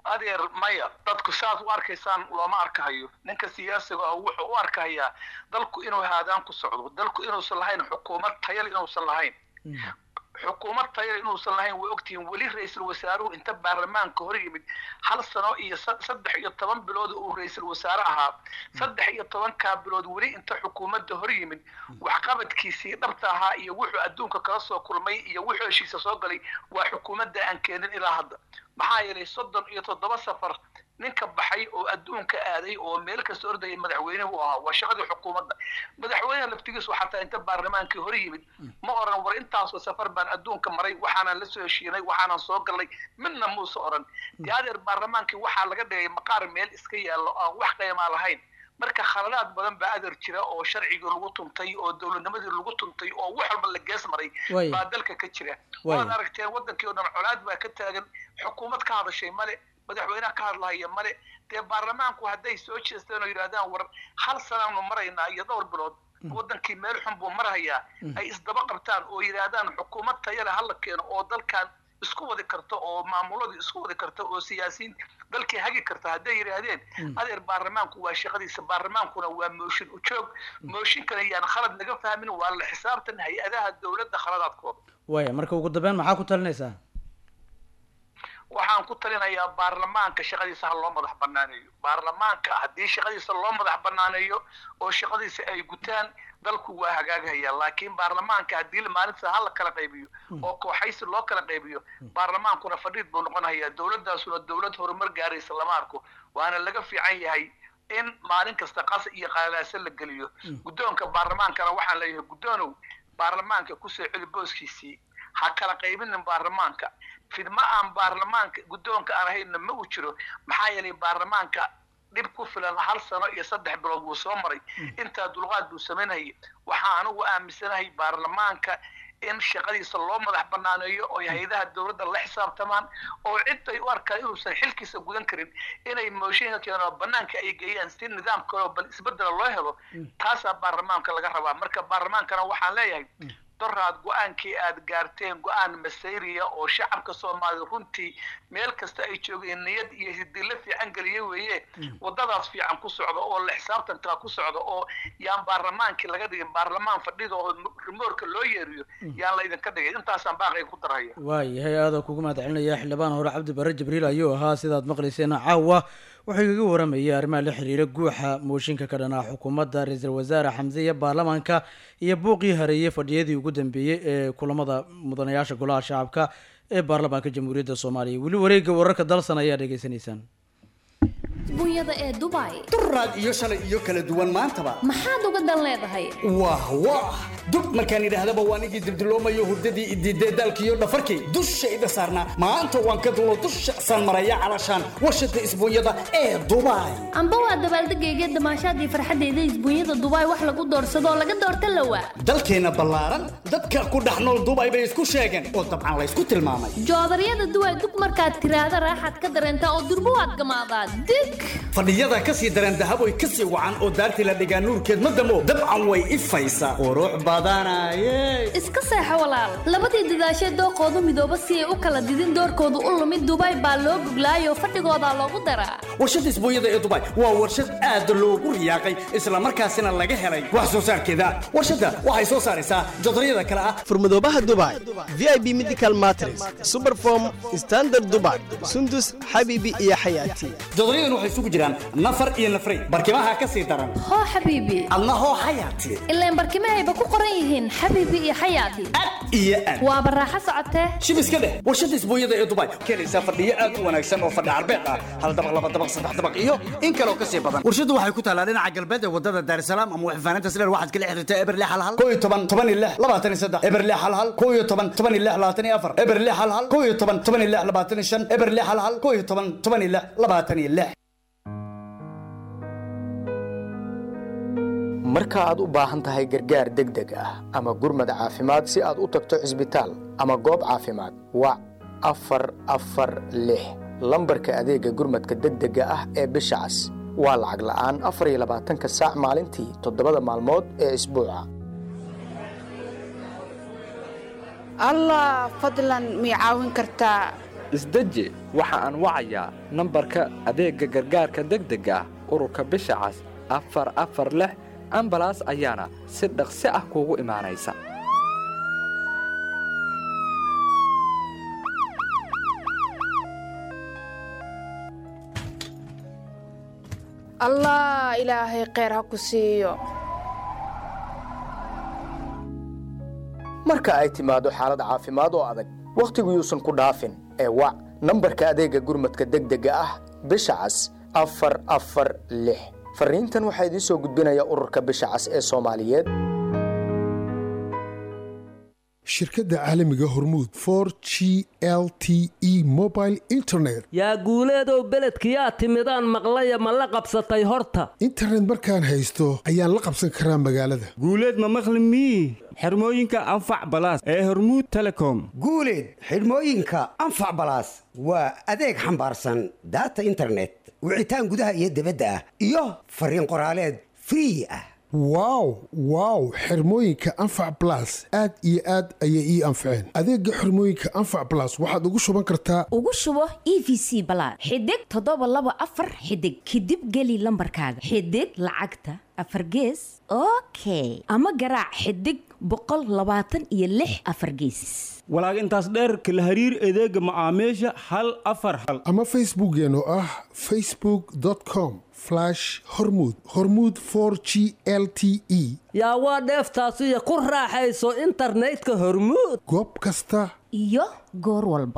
adeer maya dadku saas u arkaysaan looma arkahayo ninka siyaasiga ah wuxuu u arkayaa dalku inuu haadaan ku socdo dalku inuusan lahayn xukuumad tayal inuusan lahayn xukuumad tayal inuusan lahayn way ogtihiin weli ra-iisul wasaaruhu inta baarlamaanka hor yimid hal sano iyo saddex iyo toban bilood uu ra-iisul wasaare ahaa saddex iyo tobankaa bilood weli inta xukuumadda hor yimid waxqabadkiisii dhabta ahaa iyo wuxuu adduunka kala soo kulmay iyo wuxuu heshiisa soo galay waa xukuumadda aan keenin ilaa hadda maxaa yeelay soddon iyo toddoba safar ninka baxay oo adduunka aaday oo meel kasta ordayay madaxweynuhu ahaa waa shaqadii xukuumadda madaxweynaha laftigiisu xataa inta baarlamaankii hor yimid ma oran war intaasoo safar baan adduunka maray waxaanan la soo heshiinay waxaanan soo galnay midna muuse oran dee adeer baarlamaankii waxaa laga dhigay maqaar meel iska yaallo aan wax qiimaa lahayn marka khaladaad badan baa adeer jira oo sharcigii lagu tuntay oo dowladnimadii lagu tuntay oo wax walba la gees maray baa dalka ka jira waad aragteen wadankii oo dhan colaad baa ka taagan xukuumad ka hadashay male madaxweynaha ka hadlahaya male dee baarlamaanku hadday soo jeesteen oo yidhaahdaan war hal sanaanu maraynaa iyo dhowr bilood wadankii meel xun buu marhayaa ay isdaba qabtaan oo yidhaahdaan xukuumad tayale hala keeno oo dalkan isku wadi karto oo maamuladii isku wadi karto oo siyaasiyiin dalkii hagi karta hadday yidhaahdeen adeer baarlamaanku waa shaqadiisa baarlamaankuna waa mooshin u joog mooshinkana yaan khalad naga fahmin waa la xisaabtan hay-adaha dowladda khaladaadkooda waaya marka ugu dambeyn maxaa ku talinaysaa waxaan ku talinayaa baarlamaanka shaqadiisa ha loo madax banaaneeyo baarlamaanka haddii shaqadiisa loo madax banaaneeyo oo shaqadiisa ay gutaan dalku waa hagaagaya laakiin baarlamaanka haddii maalinta ha la kala qaybiyo oo kooxaysi loo kala qaybiyo baarlamaankuna fadhiid buu noqonayaa dowladdaasuna dowlad horumar gaaraysa lama arko waana laga fiican yahay in maalin kasta qas iyo qaalaasa la geliyo guddoonka baarlamaankana waxaan leeyahay guddoonow baarlamaanka kusoo celi booskiisii ha kala qaybinin baarlamaanka fidma aan baarlamaanka guddoonka aan ahaynna ma uu jiro maxaa yeelay baarlamaanka dhib ku filan hal sano iyo saddex bilood buu soo maray intaa dulqaad buu samaynayay waxaa anigu aaminsanahay baarlamaanka in shaqadiisa loo madax banaaneeyo oo hay-adaha dowladda la xisaabtamaan oo ciday u arkaan inuusan xilkiisa gudan karin inay mooshinka keenoo banaanka ay geeyaan si nidaam kaloo bal isbedela loo helo taasaa baarlamaanka laga rabaa marka baarlamaankana waxaan leeyahay doraad go-aankii aad gaarteen go-aan masayriya oo shacabka soomaalida runtii meel kasta ay joogeen niyad iyo hidilo fiican geliye weeye wadadaas fiican ku socda oo la xisaabtankaa ku socda oo yaan baarlamaankii laga dhigin baarlamaan fadhida oo rimoorka loo yeeriyo yaan la idinka dhigay intaasaan baaqay ku daraya waayahay aada kugu mahad celinaya xildhibaan hore cabdi bare jibriil ayuu ahaa sidaad maqlayseen caawa wuxuu igaga waramayay arrimaha la xiriira guuxa mooshinka ka dhanaa xukuumadda ra-iisul wasaare xamse iyo baarlamaanka iyo buuqii hareeyey fadhiyadii ugu dambeeyey ee kulamada mudanayaasha golaha shacabka ee baarlamaanka jamhuuriyadda soomaaliya weli wareegga wararka dalsan ayaa dhegaysanaysaan bunyada ee Dubai duraad iyo shalay iyo kala duwan maantaba maxaad uga dan leedahay wah wah dub markaan idhaahdaba waan igi dibdiloomayo hurdadii ididee daalkiiyo dhafarkii dusha ida saarnaa maanta waan ka dulo dusha san maraya calashaan warshada isbuunyada ee Dubai amba waa dabaaldegayga damaashaadii farxadeeda isbuunyada Dubai wax lagu doorsado oo laga doorta lawa dalkeena ballaaran dadka ku dhax nool Dubai bay isku sheegeen oo dabcan la isku tilmaamay joodariyada Dubai dub markaad tiraahdo raaxad ka dareenta oo durbo aad gamaadaad dig fadhiyada ka sii daran dahab way ka sii wacan oo daartii la dhigaa nuurkeed ma damo dabcan way ifaysaa qurux badanaye iska seexo walaal labadii dadaashay dooqoodu midooba si ay u kala didin doorkoodu u lumid Dubai baa loo buglaayo fadhigooda loogu daraa warshada isbuunyada ee Dubai waa warshad aad loogu riyaaqay isla markaasina laga helay wax soo saarkeeda warshada waxay soo saaraysaa joodariyada kala ah furmadoobaha Dubai V I P Medical Mattress Superform Standard Dubai Sundus Habibi iyo Hayati joodariyada waxay isugu jiraan nafar iyo nafray barkimaha ka sii daran ho habibi allah ho hayati ileen barkimaha ku qoran yihiin habibi iyo hayati iyo an waa baraaxa socotee shibiska leh warshada isbuunyada ee Dubai keenaysa fadhiyo aad u wanaagsan oo fadhi arbeed ah hal dabaq laba dabaq saddex dabaq iyo in kale oo ka sii badan warshadu waxay ku taalaa dhinaca galbeed ee wadada Dar es Salaam ama waxfaanaynta Sileer waxaad kala xiriirtaa Eberle Halhal koob iyo toban toban iyo lix labaatan iyo saddex Eberle Halhal koob iyo toban toban iyo lix labaatan iyo afar Eberle Halhal koob iyo toban toban iyo lix labaatan iyo shan Eberle Halhal koob iyo toban toban iyo lix labaatan iyo lix marka aad u baahan tahay gargaar degdeg ah ama gurmad caafimaad si aad u tagto cisbitaal ama goob caafimaad wac afar afar lix lambarka adeega gurmadka degdega ah ee bisha cas waa lacag la'aan afar iyo labaatanka saac maalintii toddobada maalmood ee isbuuca allah fadlan mi caawin kartaa isdeji waxa aan wacayaa nambarka adeegga gargaarka degdega ah ururka bisha cas afar afar lix ambalaas ayaana si dhaqsi ah kuugu imaanaysa. allah ilaahay kheyr ha ku siiyo. marka ay timaado xaalad caafimaad oo adag wakhtigu yuusan ku dhaafin ee wac nambarka adeegga gurmadka degdega ah bisha cas afar afar lix. fariintan waxaa idiin soo gudbinaya ururka bisha cas ee Soomaaliyeed. shirkadda caalamiga hormuud four g l t e mobile internet yaa guuleedow beledkiyaa timidaan maqlaya ma la qabsatay horta internet markaan haysto ayaan la qabsan karaa magaalada. guuleed ma maqli mii xirmooyinka anfac balaas ee hormuud telecom. guuleed xirmooyinka anfac balaas waa adeeg xambaarsan data internet wicitaan gudaha iyo dibadda ah iyo fariin qoraaleed free ah. wow wow xirmooyinka anfac blas aad iyo aad ayay ii anfaceen. adeegga xirmooyinka anfac blas waxaad ugu shuban kartaa ugu shubo e v c balaad xidig toddoba laba afar xidig kadib geli lambarkaaga xidig lacagta afar gees okay ama garaac xidig boqol labaatan iyo lix afar gees. walaag intaas dheer kala hariir adeega macaamiisha hal afar hal ama facebookeen oo ah facebook dot com slash hormuud hormuud four g l t e. yaa waa dheeftaasiyo ku raaxayso internetka hormuud goob kasta iyo goor walba.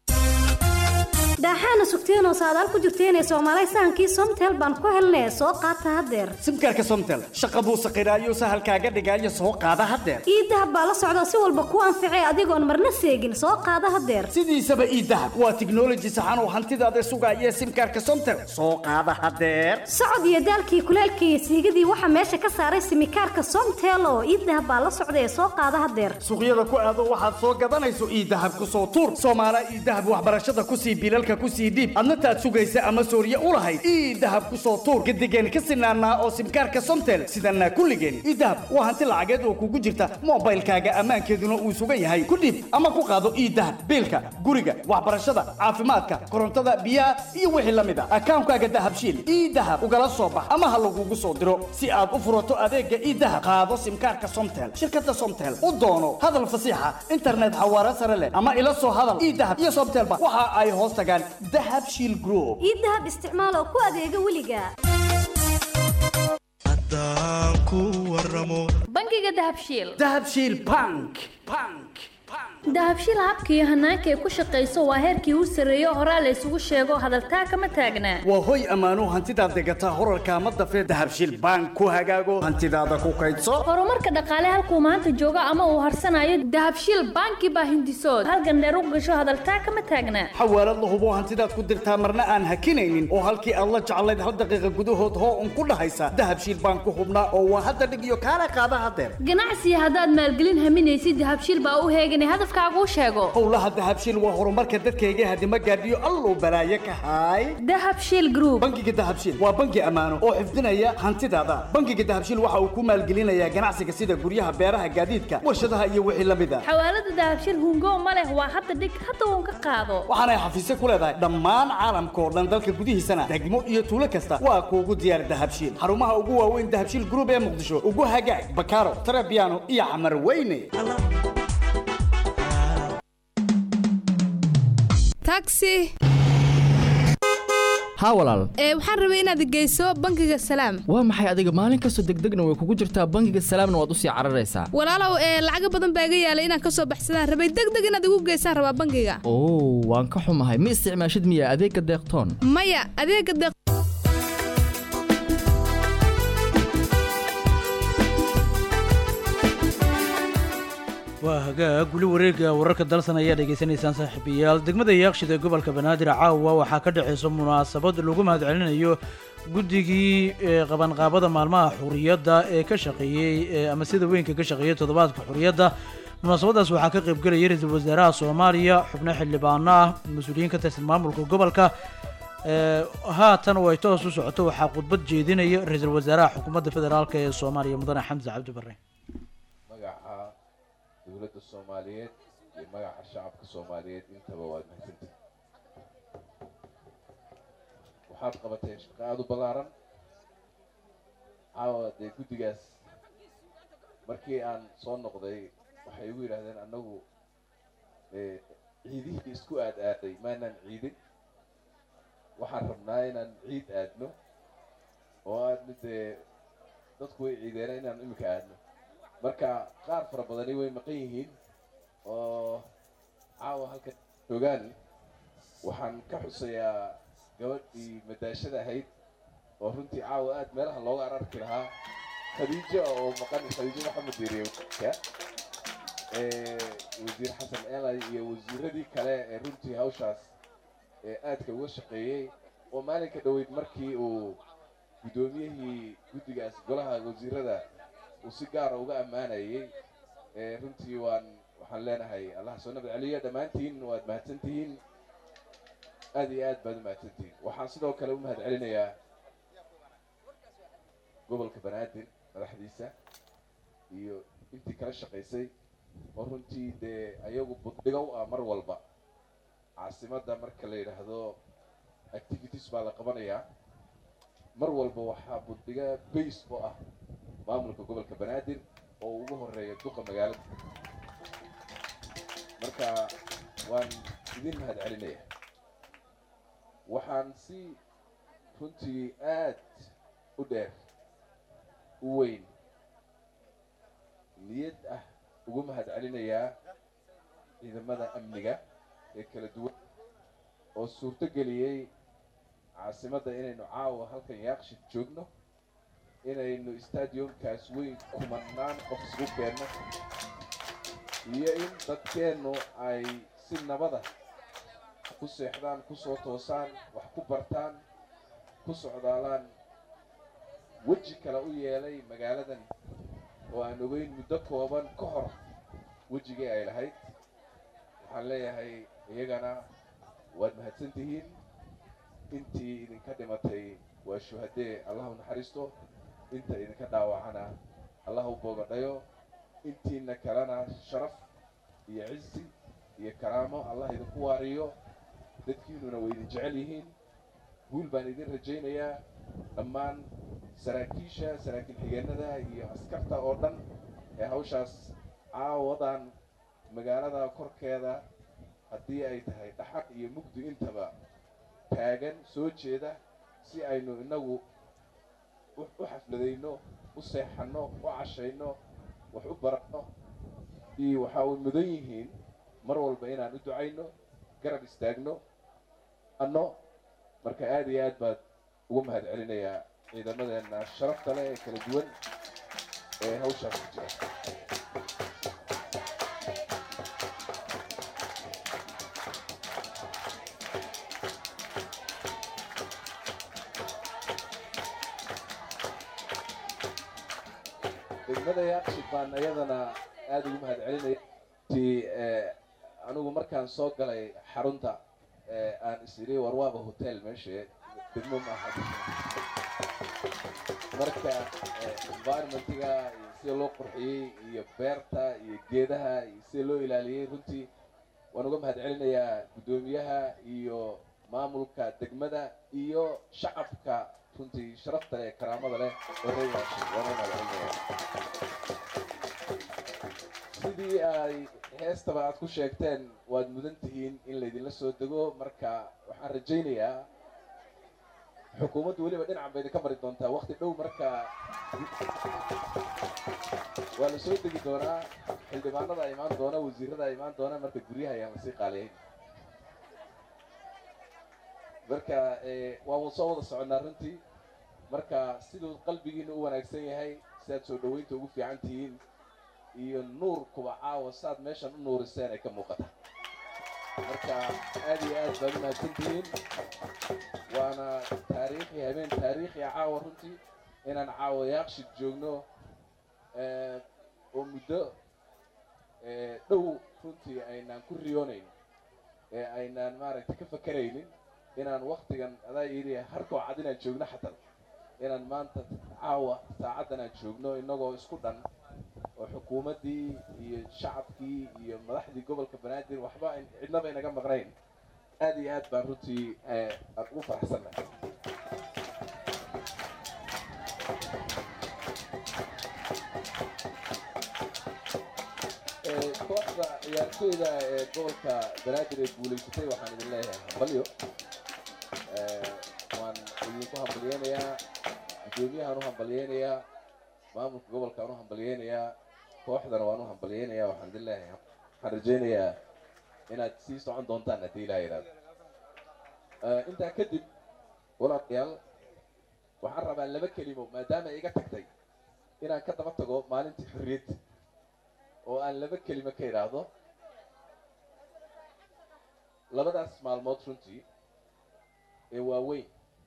daaxaana sugteenoo saadaal ku jirteenee soomaalay sahankii somtel baan ku helnee soo qaata haddeer. simkaarka somtel shaqa buu saqiraayo sahalkaaga dhigaayo soo qaada haddeer. iidahab baa la socda si walba ku anficee adigoon marna seegin soo qaada haddeer. sidiisaba iidahab waa tiknoloji saxan oo hantidaada sugaaya simkaarka somtel soo qaada haddeer. socod iyo daalkii kuleelkii iyo siigadii waxaa meesha ka saaray simikaarka somtel oo iidahab baa la socda ee soo qaada haddeer. suuqyada ku aado waxaad soo gadanayso iidahab ku soo tuur soomaala iidahab waxbarashada ku sii bilalka kusii dhiib adna taad sugaysa ama sooriye u lahayd ii dahab ku soo tuur gadigeen ka sinaanaa oo simkaarka somtel sidanaa kulligeen ii dahab waa hanti lacageed oo kugu jirta moobaylkaaga ammaankeeduna uu sugan yahay ku dhiib ama ku qaado ii dahab biilka guriga waxbarashada caafimaadka korontada biyaha iyo wixii la mid a akaankaaga dahabshiil ii dahab ugala soo bax ama ha lagugu soo diro si aad u furato adeegga ii dahab qaado simkaarka somtel shirkadda somtel u doono hadal fasiixa internet xawaare sare leh ama ila soo hadal ii dahab iyo somtelba waxa ay hoos tagaan dahab shiil group. ii dahab isticmaal oo ku adeega weliga. haddaan ku waramo bangiga dahabshiil dahabshiil bank bank dahabshiil habka iyo hanaanka ay ku shaqayso waa heerkii u sarreeyo horaa la isugu sheego hadaltaa kama taagnaa. waa hoy ammaano hantidaad degataa horarka ama dafee dahabshiil bank ku hagaago hantidaada ku kaydso. horumarka dhaqaale halkuu maanta joogo ama uu harsanayo dahabshiil banki baa hindisood halgan dheer u gasho hadaltaa kama taagnaa. xawaalad la hubo hantidaad ku dirtaa marna aan hakinaynin oo halkii aad la jeclayd hal daqiiqa gudahood hoo un ku dhahaysa dahabshiil bank ku hubnaa oo waa hadda dhig iyo kaala qaada haddeer. ganacsiga haddaad maalgelin haminaysid dahabshiil baa u heegan hadafkaagu sheego. howlaha dahabshiil waa horumarka dadkayga hadima gaadhiyo alluu balaaye ka haay. dahabshiil group bangiga dahabshiil waa bangi ammaano oo xifdinaya hantidaada. bangiga dahabshiil waxa uu ku maalgelinayaa ganacsiga sida guryaha beeraha gaadiidka warshadaha iyo wixii la mid ah. xawaalada dahabshiil hungo ma leh waa hadda dhig hadda uun ka qaado. waxaanay xafiisyo ku leedahay dhammaan caalamka oo dhan dalka gudihiisana degmo iyo tuulo kasta waa kuugu diyaar dahabshiil. xarumaha ugu waaweyn dahabshiil group ee muqdisho ugu hagaag bakaaro tarabiano iyo xamar weyne. taxi haa walaal ee waxaan rabay inaad geyso bangiga salaam. waa maxay adiga maalin kastoo degdegna way kugu jirtaa bangiga salaamna waad u sii cararaysaa. walaalow ee lacag badan baa iga yaalay inaan ka soo baxsadaan rabay degdeg inaad igu geysaan rabaa bangiga. oo waan ka xumahay ma isticmaashid miya adeegga deeqtoon. maya adeegga deeq waa hagaag guli wareega wararka dalsan ayaa dhegaysanaysaan saaxiibayaal. degmada yaaqshid ee gobolka banaadir caawa waxaa ka dhacaysa munaasabad lagu mahadcelinayo guddigii qabanqaabada maalmaha xuriyadda ee ka shaqeeyey ama sida weynka ka shaqeeyey toddobaadka xuriyadda. munaasabadaas waxaa ka qaybgelaya ra-iisul wasaaraha soomaaliya xubno xildhibaano ah mas-uuliyiin ka tirsan maamulka gobolka. haatan oo ay toos u socoto waxaa khudbad jeedinaya ra-iisul wasaaraha xukuumadda federaalk ee soomaaliya mudane xamse cabdi barre. dowladda Soomaaliyeed iyo magaca shacabka Soomaaliyeed intaba waa mahadsantahay. waxaad qabateen shaqo aada u ballaaran caawa dee guddigaas markii aan soo noqday waxay igu yidhaahdeen annagu ciidihii isku aad aaday maanaan ciidin waxaan rabnaa inaan ciid aadno oo aadna dee dadku way ciideena inaan imika aadno marka qaar fara badani way maqan yihiin oo caawa halka joogaan waxaan ka xusayaa gabadhii madaashada ahayd oo runtii caawa aad meelaha looga ararki lahaa khadiijo oo maqan khadiijo maxamed diiriye wasiir xasan elay iyo wasiiradii kale ee runtii hawshaas ee aadka uga shaqeeyey oo maalinka dhoweyd markii uu guddoomiyihii guddigaas golaha wasiirada uu si gaara uga ammaanayey runtii waan waxaan leenahay allah soo nabad celiyo dhammaantiin waad mahadsantihiin aad iyo aad baad u mahadsantihiin waxaan sidoo kale u mahad celinayaa gobolka banaadir madaxdiisa iyo intii kala shaqaysay oo runtii dee ayagu buddhiga u ah mar walba caasimadda marka la yidhaahdo activities baa la qabanayaa mar walba waxaa buddhiga base u ah maamulka gobolka banaadir oo ugu horeeya duqa magaalada marka waan idin mahad celinaya waxaan si runtii aad u dheer u weyn niyad ah ugu mahad celinayaa ciidamada amniga ee kala duwan oo suurto geliyey caasimadda inaynu caawa halkan yaaqshid joogno inaynu stadiumkaas weyn kumanaan qof isugu keenno iyo in dadkeennu ay si nabada ku seexdaan ku soo toosaan wax ku bartaan ku socdaalaan weji kale u yeelay magaaladan oo aan ogeyn muddo kooban ka hor wejigii ay lahayd waxaan leeyahay iyagana waad mahadsantihiin intii idinka dhimatay waa shuhadee allah u naxariisto inta idinka dhaawacana allah u boogadhayo intiina kalena sharaf iyo cizi iyo karaamo allah idinku waariyo dadkiinuna way idin jecel yihiin guul baan idin rajaynayaa dhammaan saraakiisha saraakiil xigeenada iyo askarta oo dhan ee hawshaas caawadan magaalada korkeeda haddii ay tahay dhaxaq iyo mugdi intaba taagan soo jeeda si aynu inagu u xafladayno u seexanno u cashayno wax u baranno iyo waxa ay mudan yihiin mar walba inaan u ducayno garab istaagno anno marka aad iyo aad baad ugu mahad celinayaa ciidamadeena sharafta leh ee kala duwan ee hawshaas ku jira degmada yaaqshid baan iyadana aada ugu mahad celinaya ti anigu markaan soo galay xarunta aan isiri warwaaba hotel meesha degmo maaha marka environmentiga iyo sida loo qurxiyey iyo beerta iyo geedaha iyo sida loo ilaaliyey runtii waan uga mahad celinayaa guddoomiyaha iyo maamulka degmada iyo shacabka runtii sharafta leh karaamada leh ee reer yaaqshid waan uga mahad celinayaa sidii ay heestaba aad ku sheegteen waad mudan tihiin in laydinla soo dego marka waxaan rajaynayaa xukuumaddu weliba dhinacan bay idinka mari doontaa waqti dhow marka waa la soo degi doonaa xildhibaanada imaan doona wasiirada imaan doona marka guryaha ayaan lasii qaaliyayn marka waa soo wada soconnaa runtii marka siduu qalbigiina u wanaagsan yahay sidaad soo dhaweynta ugu fiican tihiin iyo nuurkuba caawa saad meeshan u nuuriseen ay ka muuqata marka aad iyo aad baad u mahadsantihiin waana taariikhi habeen taariikhi caawa runtii inaan caawa yaaqshid joogno oo muddo dhow runtii aynaan ku riyoonayn ee aynaan maaragtay ka fakaraynin inaan waktigan adaa yidhi harkoo cad inaan joogno xataa inaan maanta caawa saacaddan aan joogno innagoo isku dhan oo xukuumaddii iyo shacabkii iyo madaxdii gobolka banaadir waxba cidnaba inaga maqnayn aad iyo aad baan runtii aan ugu faraxsannahay. kooxda ciyaartooyda ee gobolka banaadir ee guulaysatay waxaan idin leeyahay hambalyo. waan idinku hambalyeynayaa, guddoomiyahaan u hambalyeynayaa, maamulka gobolkaan u hambalyeynayaa, kooxdana waan u hambalyeynayaa. waxaan idin leeyahay waxaan rajaynayaa inaad sii socon doontaan haddii ilaha yidhaahdo. intaa kadib walaalayaal waxaan rabaa laba kelimo maadaama iga tagtay inaan ka daba tago maalintii xorriyadda oo aan laba kelimo ka idhaahdo. labadaas maalmood runtii ee waaweyn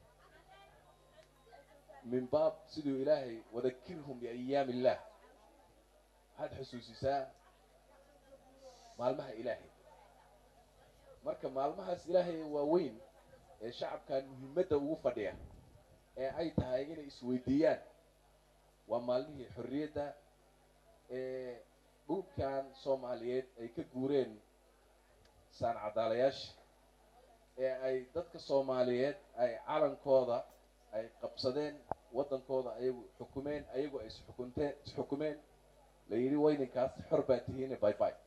min baab siduu ilaahay wadakirhum biayaami illaah, waxaad xusuusisaa maalmaha ilaahay. marka maalmahaas ilaahay waaweyn ee shacabkan muhiimadda ugu fadhiya ee ay tahay inay isweydiiyaan waa maalmihii xorriyadda ee dhulkan soomaaliyeed ay ka guureen saan cadaalayaasha, ee ay dadka soomaaliyeed ay calankooda ay qabsadeen, waddankooda ayagu xukumeen, ayagu ay isxukunteen isxukumeen, la yidhi wayninkaas xor baa tihiine bay bay.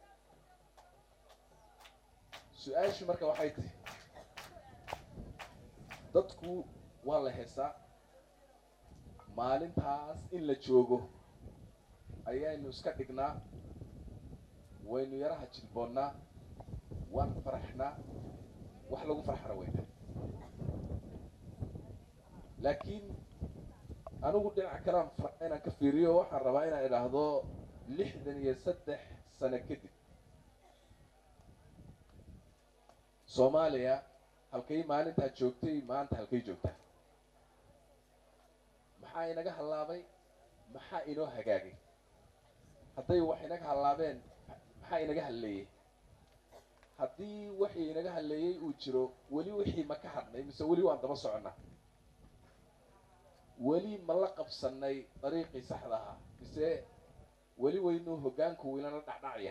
su-aashu marka waxay tahay dadku waa la heesaa maalintaas in la joogo ayaynu iska dhignaa, waynu yaraha jilboonnaa, waan faraxnaa, wax lagu farxana weyna. laakiin anigu dhinac kalean farxa inaan ka fiiriyo, waxaan rabaa inaan idhaahdo lixdan iyo saddex sano kadib soomaaliya halkay maalintaa joogtay, maanta halkay joogtaa? maxaa inaga hallaabay? maxaa inoo hagaagay? hadday wax inaga hallaabeen maxaa inaga halleeyey? haddii wixii inaga halleeyey uu jiro, weli wixii ma ka hadhnay mise weli waan daba soconnaa? weli ma la qabsannay dariiqii saxda ahaa mise weli waynu hoggaanku ilana dhacdhacya?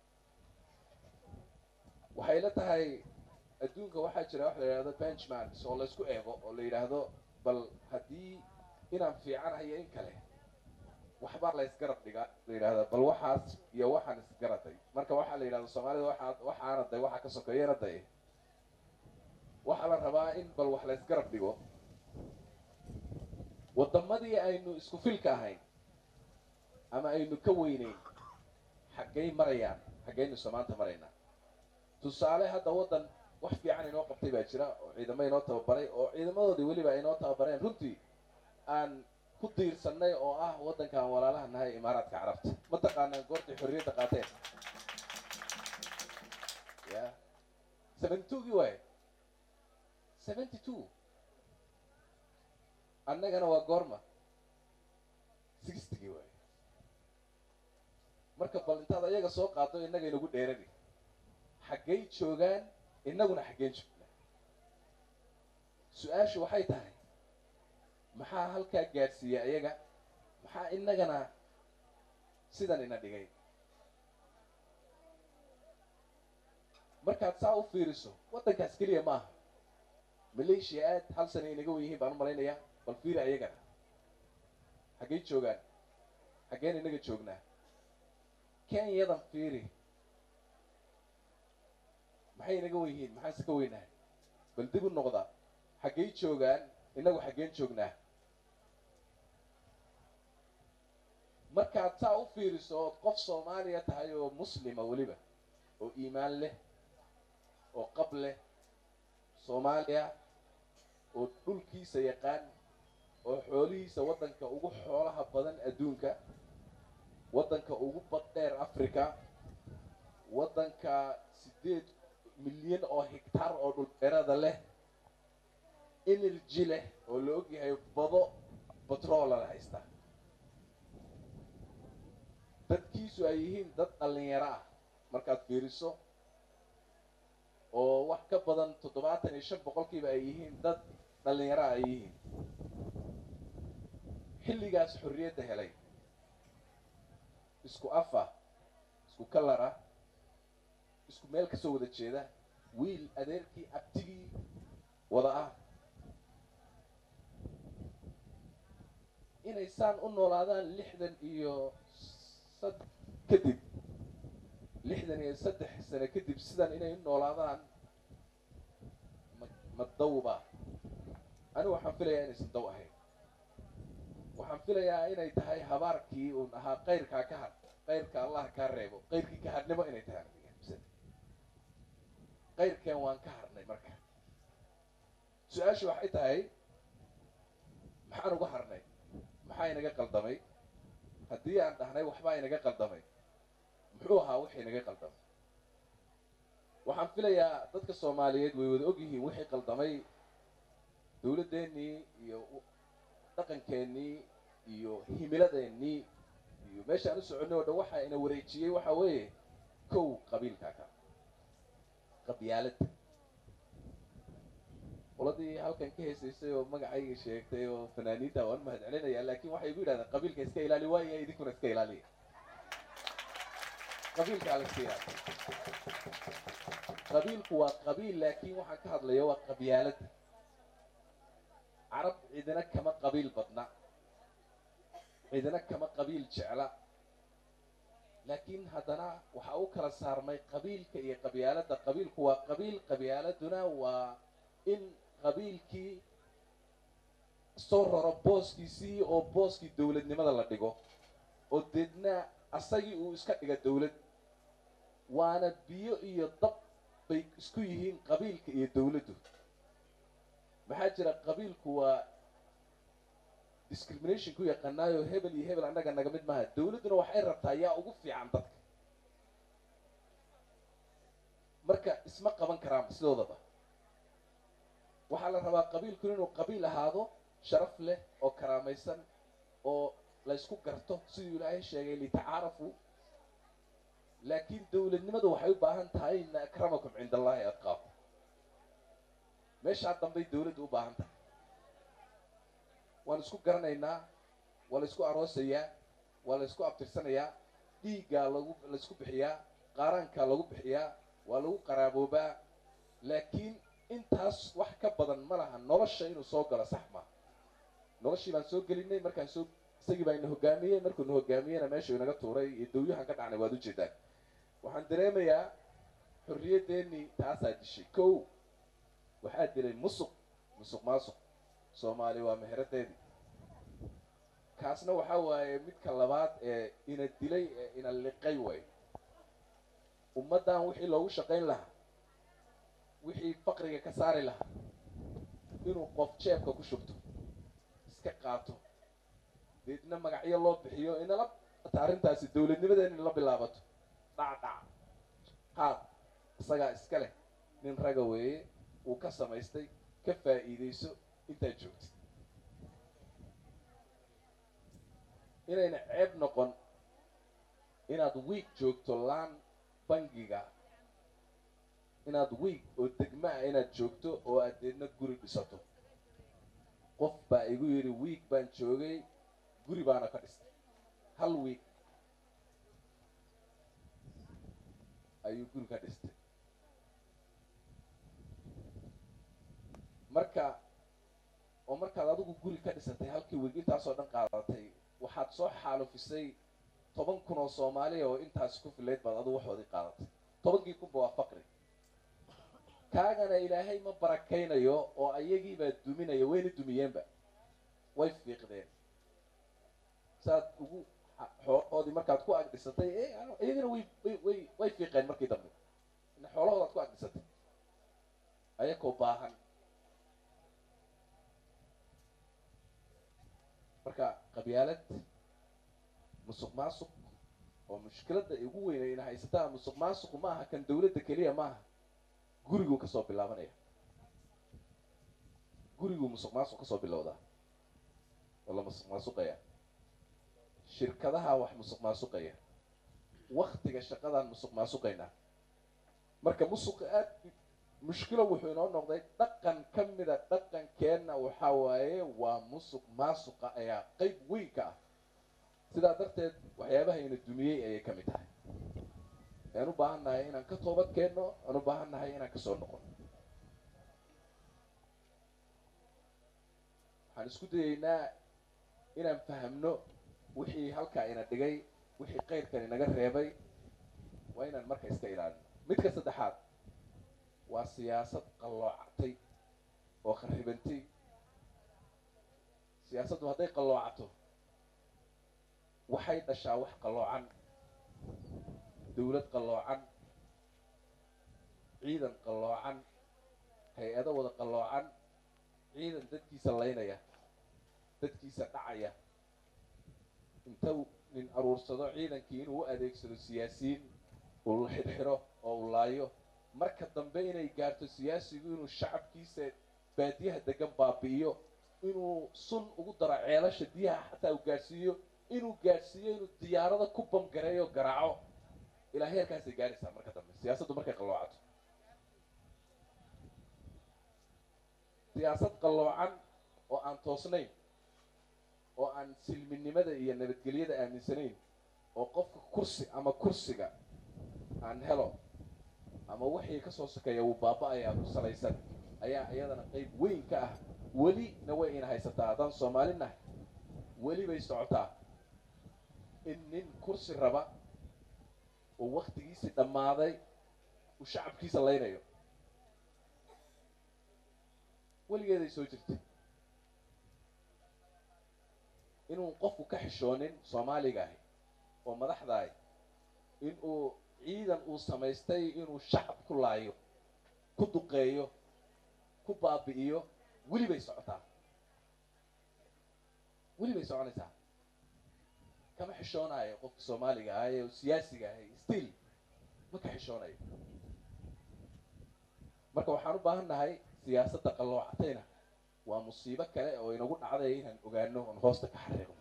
waxay la tahay adduunka waxaa jira wax la yidhahdo benchmarks oo laysku eego oo la yidhaahdo bal haddii inaan fiicanahay iyo in kale waxbaa la isgarab dhigaa, la yidhahda bal waxaas iyo waxaan isgaraday. marka waxaa la yidhahda soomaalida waxaa waxaana day waxaa ka sokeeyana day, waxaa la rabaa in bal wax la isgarab dhigo. waddamadii aynu isku filka ahayn ama aynu ka weynayn xaggay marayaan, xaggaynu samaanta maraynaa? tusaale hadda waddan wax fiican inoo qabtay baa jira oo ciidamo inoo tababaray, oo ciidamadoodii weliba inoo tababareen runtii aan ku diirsannay, oo ah waddankaan walaalaha nahay imaaraadka carabta. ma taqaanaan goortay xorriyadda qaateen? ya seventy two-gii waaye seventy two. annagana waa goorma? sixty-gii waaye. marka bal intaad ayaga soo qaado innaga inagu dheerani, xaggay joogaan, innaguna xaggeen joognaa? su-aashu waxay tahay maxaa halkaa gaadhsiiya ayaga, maxaa innagana sidan ina dhigay? markaad saa u fiiriso waddankaas keliya maaha. maleeshiya aad hal sana inaga wen yihiin baan u malaynayaa. bal fiiri ayagana xaggay joogaan, xaggeen inaga joognaa? kenyadan fiiri, maxay inaga wen yihiin, maxaan iska weynahay? bal dib u noqda, xaggay joogaan, inagu xaggeen joognaa? markaad saa u fiiriso ood qof soomaaliya tahay oo muslima weliba, oo iimaan leh, oo qab leh, soomaaliya oo dhulkiisa yaqaan, oo xoolihiisa waddanka ugu xoolaha badan adduunka, waddanka ugu baddheer africa, waddanka siddeed milyan oo hektaar oo dhulbeerada leh, energy leh oo la ogyahay bado batroola la haystaa, dadkiisu ay yihiin dad dhallinyaro ah markaad fiiriso, oo wax ka badan toddobaatan iyo shan boqolkiiba ay yihiin dad dhallinyaro ah ay yihiin. xilligaas xorriyadda helay, isku afa, isku kalara, isku meel ka soo wada jeeda, wiil adeerkii abtigii wada ah inay saan u noolaadaan lixdan iyo sad kadib lixdan iyo saddex sano kadib sidan inay u noolaadaan ma ma dawba anigu waxaan filayaa inaysan daw ahayn waxaan filayaa inay tahay habaarkii uun ahaa qayrkaa ka hadh qayrka allah kaa reebo qayrkii ka hadhnimo inay tahay qayrkeen waan ka harnay marka su-aashu waxay tahay maxaan uga harnay maxaa inaga qaldamay haddii aan dhahnay waxbaa inaga qaldamay muxuu ahaa wixii inaga qaldamay waxaan filayaa dadka soomaaliyeed way wada og yihiin wixii qaldamay dawladdeennii iyo dhaqankeennii iyo himiladeennii iyo meeshaan u soconay oo dhan waxaa ina wareejiyey waxaa weeye kow qabiilkaa ka qabyaaladda qoladii halkan ka heesaysay oo magacayga sheegtay oo fanaaniinta waan mahad celinayaa laakiin waxay igu yidhahdeen qabiilka iska ilaali waaya idinkuna iska ilaaliya qabiilkaa la iska ilaali qabiilku waa qabiil laakiin waxaan ka hadlaya waa qabyaaladda carab cidina kama qabiil badna cidina kama qabiil jecla laakiin haddana waxaa u kala saarmay qabiilka iyo qabyaaladda qabiilku waa qabiil qabyaaladuna waa in qabiilkii soo raro booskiisii oo booskii dawladnimada la dhigo oo deedna asagii uu iska dhiga dawlad waana biyo iyo dab bay isku yihiin qabiilka iyo dawladdu maxaa jira qabiilku waa discrimination ku yaqaanaayo hebel iyo hebel annaga naga mid maaha dawladduna waxay rabtaa yaa ugu fiican dadka marka isma qaban karaan sidoodaba waxaa la rabaa qabiilku inuu qabiil ahaado sharaf leh oo karaamaysan oo la isku garto siduu ilaahay sheegay litacaarafu laakiin dawladnimadu waxay u baahan tahay ina akramakum cinda allahi atqaakum meeshaa dambay dawladdu u baahan tahay waan isku garanaynaa waa la isku aroosayaa waa la isku abtirsanayaa dhiiggaa lagu la isku bixiyaa qaaraankaa lagu bixiyaa waa lagu qaraaboobaa laakiin intaas wax ka badan ma laha nolosha inuu soo galo sax ma noloshii baan soo gelinay markaan soo isagii baa ina hogaamiyey markuu na hogaamiyeyna meeshuu inaga tuuray iyo dawyahan ka dhacnay waad ujeedaan waxaan dareemayaa xorriyaddeenii taasaa dishay kow waxaa dilay musuq musuq maasuq soomaali waa meheradeedii kaasna waxaa waaye midka labaad ee ina dilay ee ina liqay way ummaddan wixii loogu shaqayn lahaa wixii faqriga ka saari lahaa inuu qof jeebka ku shubto iska qaato deedna magacyo loo bixiyo inala ta arrintaasi dawladnimadeena in la bilaabato dhac dhac qaad isagaa iska leh nin raga weeye uu ka samaystay ka faa'iidayso intaad joogtid inayna ceeb noqon inaad wiig joogto laan bangiga inaad wiig oo degma ah inaad joogto oo aad deedna guri dhisato qof baa igu yidhi wiig baan joogay guri baana ka dhistay hal wiig ayuu guri ka dhistay marka oo markaad adigu guri ka dhisatay halkii wiig intaasoo dhan qaadatay waxaad soo xaalufisay toban kun oo soomaaliya oo intaas ku filayd baad adigu waxoodii qaadatay tobankii kunba waa faqri kaagana ilaahay ma barakaynayo oo ayagiibaa duminaya wayna dumiyeenba way fiiqdeen saad ugu xoolahoodii markaad ku agdhisatay iyagana way way way fiiqeen markii dambe in xoolahoodaad ku agdhisatay ayakoo baahan marka qabyaalad musuq maasuq oo mushkiladda ugu weynay ina haysataa musuq maasuqu ma aha kan dawladda keliya ma aha guriguu kasoo bilaabanaya guriguu musuq maasuq kasoo bilowdaa oo la musuq maasuqaya shirkadaha wax musuq maasuqaya waktiga shaqadaan musuq maasuqaynaa marka musuqa aad mushkilo wuxuu inoo noqday dhaqan ka mida dhaqankeenna waxaa waaye waa musuq maasuqa ayaa qayb weyn ka ah sidaa darteed waxyaabaha ina dumiyey ayay ka mid tahay aan u baahannahay inaan ka toobad keenno aan u baahannahay inaan kasoo noqono waxaan isku dayaynaa inaan fahamno wixii halkaa ina dhigay wixii qayrkan inaga reebay waa inaan marka iska ilaalino midka saddexaad waa siyaasad qalloocatay oo kharribantay siyaasaddu hadday qalloocato waxay dhashaa wax qalloocan dawlad qalloocan ciidan qalloocan hay-ado wada qalloocan ciidan dadkiisa laynaya dadkiisa dhacaya intuu nin aruursado ciidankii inuu u adeegsado siyaasiyiin uu xidhxidho oo uu laayo marka dambe inay gaarto siyaasigu inuu shacabkiisa baadiyaha degan baabi'iyo inuu sun ugu daro ceelasha biyaha xataa uu gaadhsiiyo inuu gaadhsiiyo inuu diyaarada ku bamgareeyo garaaco ilaa heerkaasay gaadhaysaa marka dambe siyaasaddu markay qalloocato siyaasad qalloocan oo aan toosnayn oo aan silminimada iyo nabadgelyada aaminsanayn oo qofka kursi ama kursiga aan helo ama wixii kasoo sokeeya uu baaba-ayaa ku salaysan ayaa iyadana qayb weyn ka ah welina way ina haysataa haddaan soomaali nahay weli bay socotaa in nin kursi raba oo waktigiisii dhammaaday uu shacabkiisa laynayo weligeeday soo jirtay inuu qofku ka xishoonin soomaaliga ahi oo madaxda ahi inuu ciidan uu samaystay inuu shacab ku laayo ku duqeeyo ku baabi'iyo weli bay socotaa weli bay soconaysaa kama xishoonayo qofka soomaaliga ahay oo siyaasiga ahay still ma ka xishoonayo marka waxaan u baahan nahay siyaasadda qalloocatayna waa musiibo kale oo inagu dhacday inaan ogaano oon hoosta ka xariiqno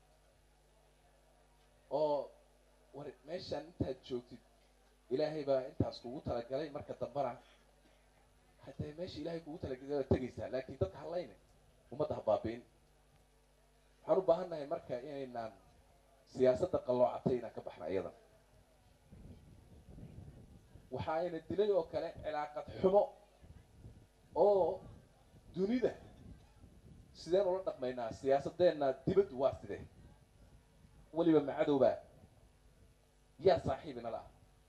oo war meeshaan intaad joogtid ilaahay baa intaas kugu talagalay marka dambana haddee meesha ilaahay kugu talagalay waad tegaysaa laakiin dadka hallayna ummadda ha baabi'in waxaan u baahan nahay marka inaynaan siyaasadda qalloocatay inaan ka baxna iyadan waxa ayna dilay oo kale cilaaqad xumo oo dunida sideen ula dhaqmaynaa siyaasadeenna dibaddu waa sidee weliba macadowbaa yaa saaxiibina la ah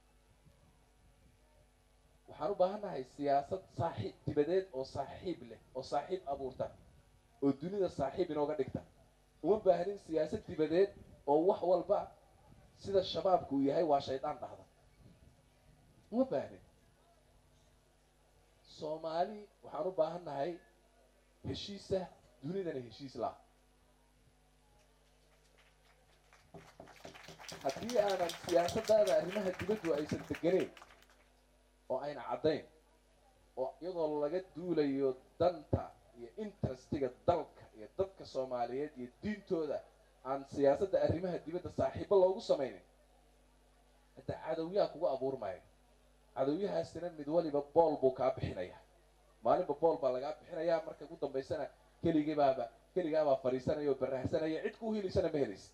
waxaan u baahan nahay siyaasad saaxiib dibadeed oo saaxiib leh oo saaxiib abuurta oo dunida saaxiib inooga dhigta uma baahnin siyaasad dibadeed oo wax walba sida shabaabku uu yahay waa shaydaan dhahda uma baahnin soomaali waxaan u baahan nahay heshiisa dunidana heshiis laha haddii aanan siyaasaddaada arrimaha dibaddu aysan deganeyn oo ayna caddayn oo iyadoo laga duulayo danta iyo interestiga dalka iyo dadka soomaaliyeed iyo diintooda aan siyaasadda arrimaha dibadda saaxiibo loogu samaynin hadda cadowyaha kugu abuurmaya cadowyahaasina mid waliba bool buu kaa bixinaya maalinba bool baa lagaa bixinayaa marka ugu dambaysana keligiibaaba keligaabaa fadhiisanaya oo barahsanaya cid kuu helaysana ma helaysa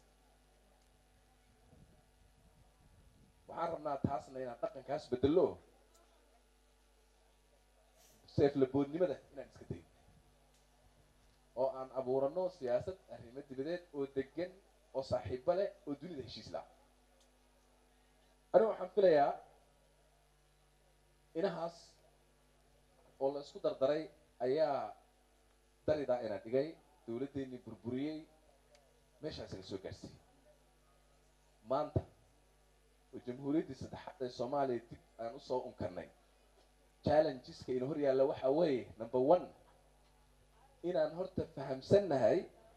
waxaan rabnaa taasna inaan dhaqankaas bedelo seeflaboodnimada inaan iska dayo oo aan abuurano siyaasad arrimo dibadeed oo degan oo saaxiibo leh oo dunida heshiis laha anigu waxaan filayaa inahaas oo la isku dardaray ayaa daridaa ina dhigay dawladdeennii burburiyey meeshaas la soo gaarsiiyey maanta oo jamhuuriyaddii saddexaad ee soomaaliya dib aan usoo unkarnay challengeska ina hor yaalla waxaa weeye number one inaan horta fahamsannahay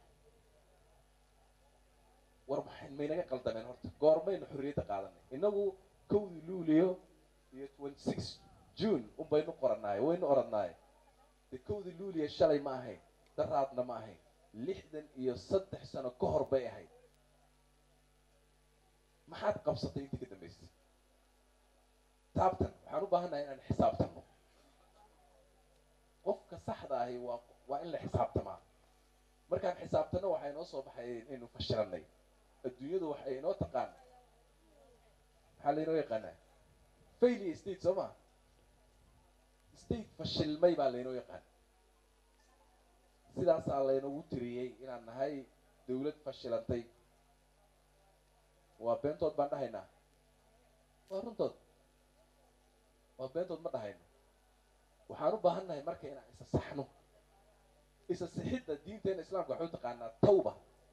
war maxay maynaga qaldameen horta goormaynu xorriyadda qaadanay inagu kowdii luuliyo iyo twenty six june un baynu qorannahay waynu orannahay de kowdii luuliya shalay ma ahayn daraadna ma ahayn lixdan iyo saddex sano ka hor bay ahayd maxaad qabsatay intii ka dambaysay taabtan waxaan u baahannahay inaan xisaabtanno qofka saxda ahi waa waa in la xisaabtamaa markaan xisaabtanno waxay inoo soo baxay inaynu fashilannay adduunyadu waxay inoo taqaan maxaa laynoo yaqaanaa failure state soo maa state fashilmay baa laynoo yaqaan sidaasaa laynagu tiriyey inaan nahay dawlad fashilantay waa beentood baan dhahaynaa waa runtood waa beentood ma dhahayno waxaan u baahan nahay marka inaan isa saxno isa sixidda diinteena islaamka waxay u taqaanaa tawba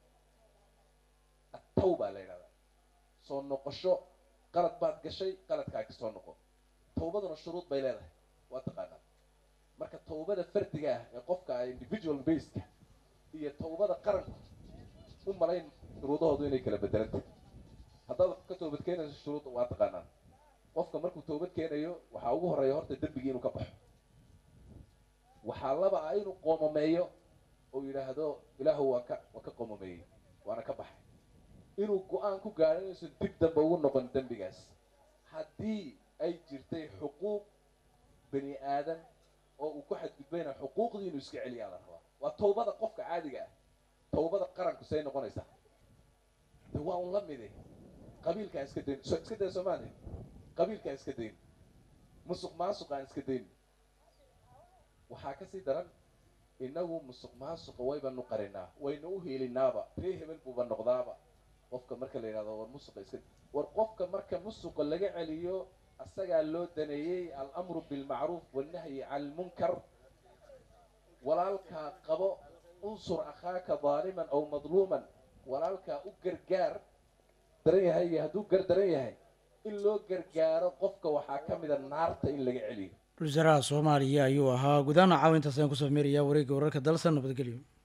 atawba la yidhahdaa soo noqosho qalad baad gashay qaladkaa ka soo noqo tawbaduna shuruud bay leedahay waa taqaanaa marka tawbada fardiga ah ee qofka individual baseka iyo tawbada qaranku u malayn shuruudahoodu inay kala bedelantahay haddaad ka toobad keenayso shuruud waa taqaanaa qofka markuu toobad keenayo waxaa ugu horreeya horta dembigii inuu ka baxo waxaa laba ah inuu qoomameeyo oo yidhaahdo ilaahu waa ka waa ka qoomameeyey waana ka baxay inuu go-aan ku gaadho inuusan dib dambe ugu noqon dembigaas haddii ay jirtay xuquuq bani aadan oo uu ku xadgudbayna xuquuqdii inuu iska celiyaa la rabaa waa tawbada qofka caadiga ah tawbada qaranku say noqonaysaa de waa un la mide qabiilkaan iska dayn so iska day soomaaliya qabiilkaan iska dayn musuq maasuqaan iska dayn waxaa kasii daran inagu musuq maasuqa waybanu qarinaa wayna u helinaaba ree hebel buuba noqdaaba qofka marka la yidhahdo war musuqa iska war qofka marka musuqa laga celiyo asagaa loo daneeyey alamru bilmacruuf wannahyi can almunkar walaalkaa qabo unsur akhaaka daaliman aw madluuman walaalkaa u gargaar daran yahay iyo hadduu gar daran yahay in loo gargaaro qofka waxaa ka mida naarta in laga celiyo wasaaraha soomaaliya ayuu ahaa gudaana caawintaas ayaan kusoo meerayaa wareegga wararka dalsan nabadgelyo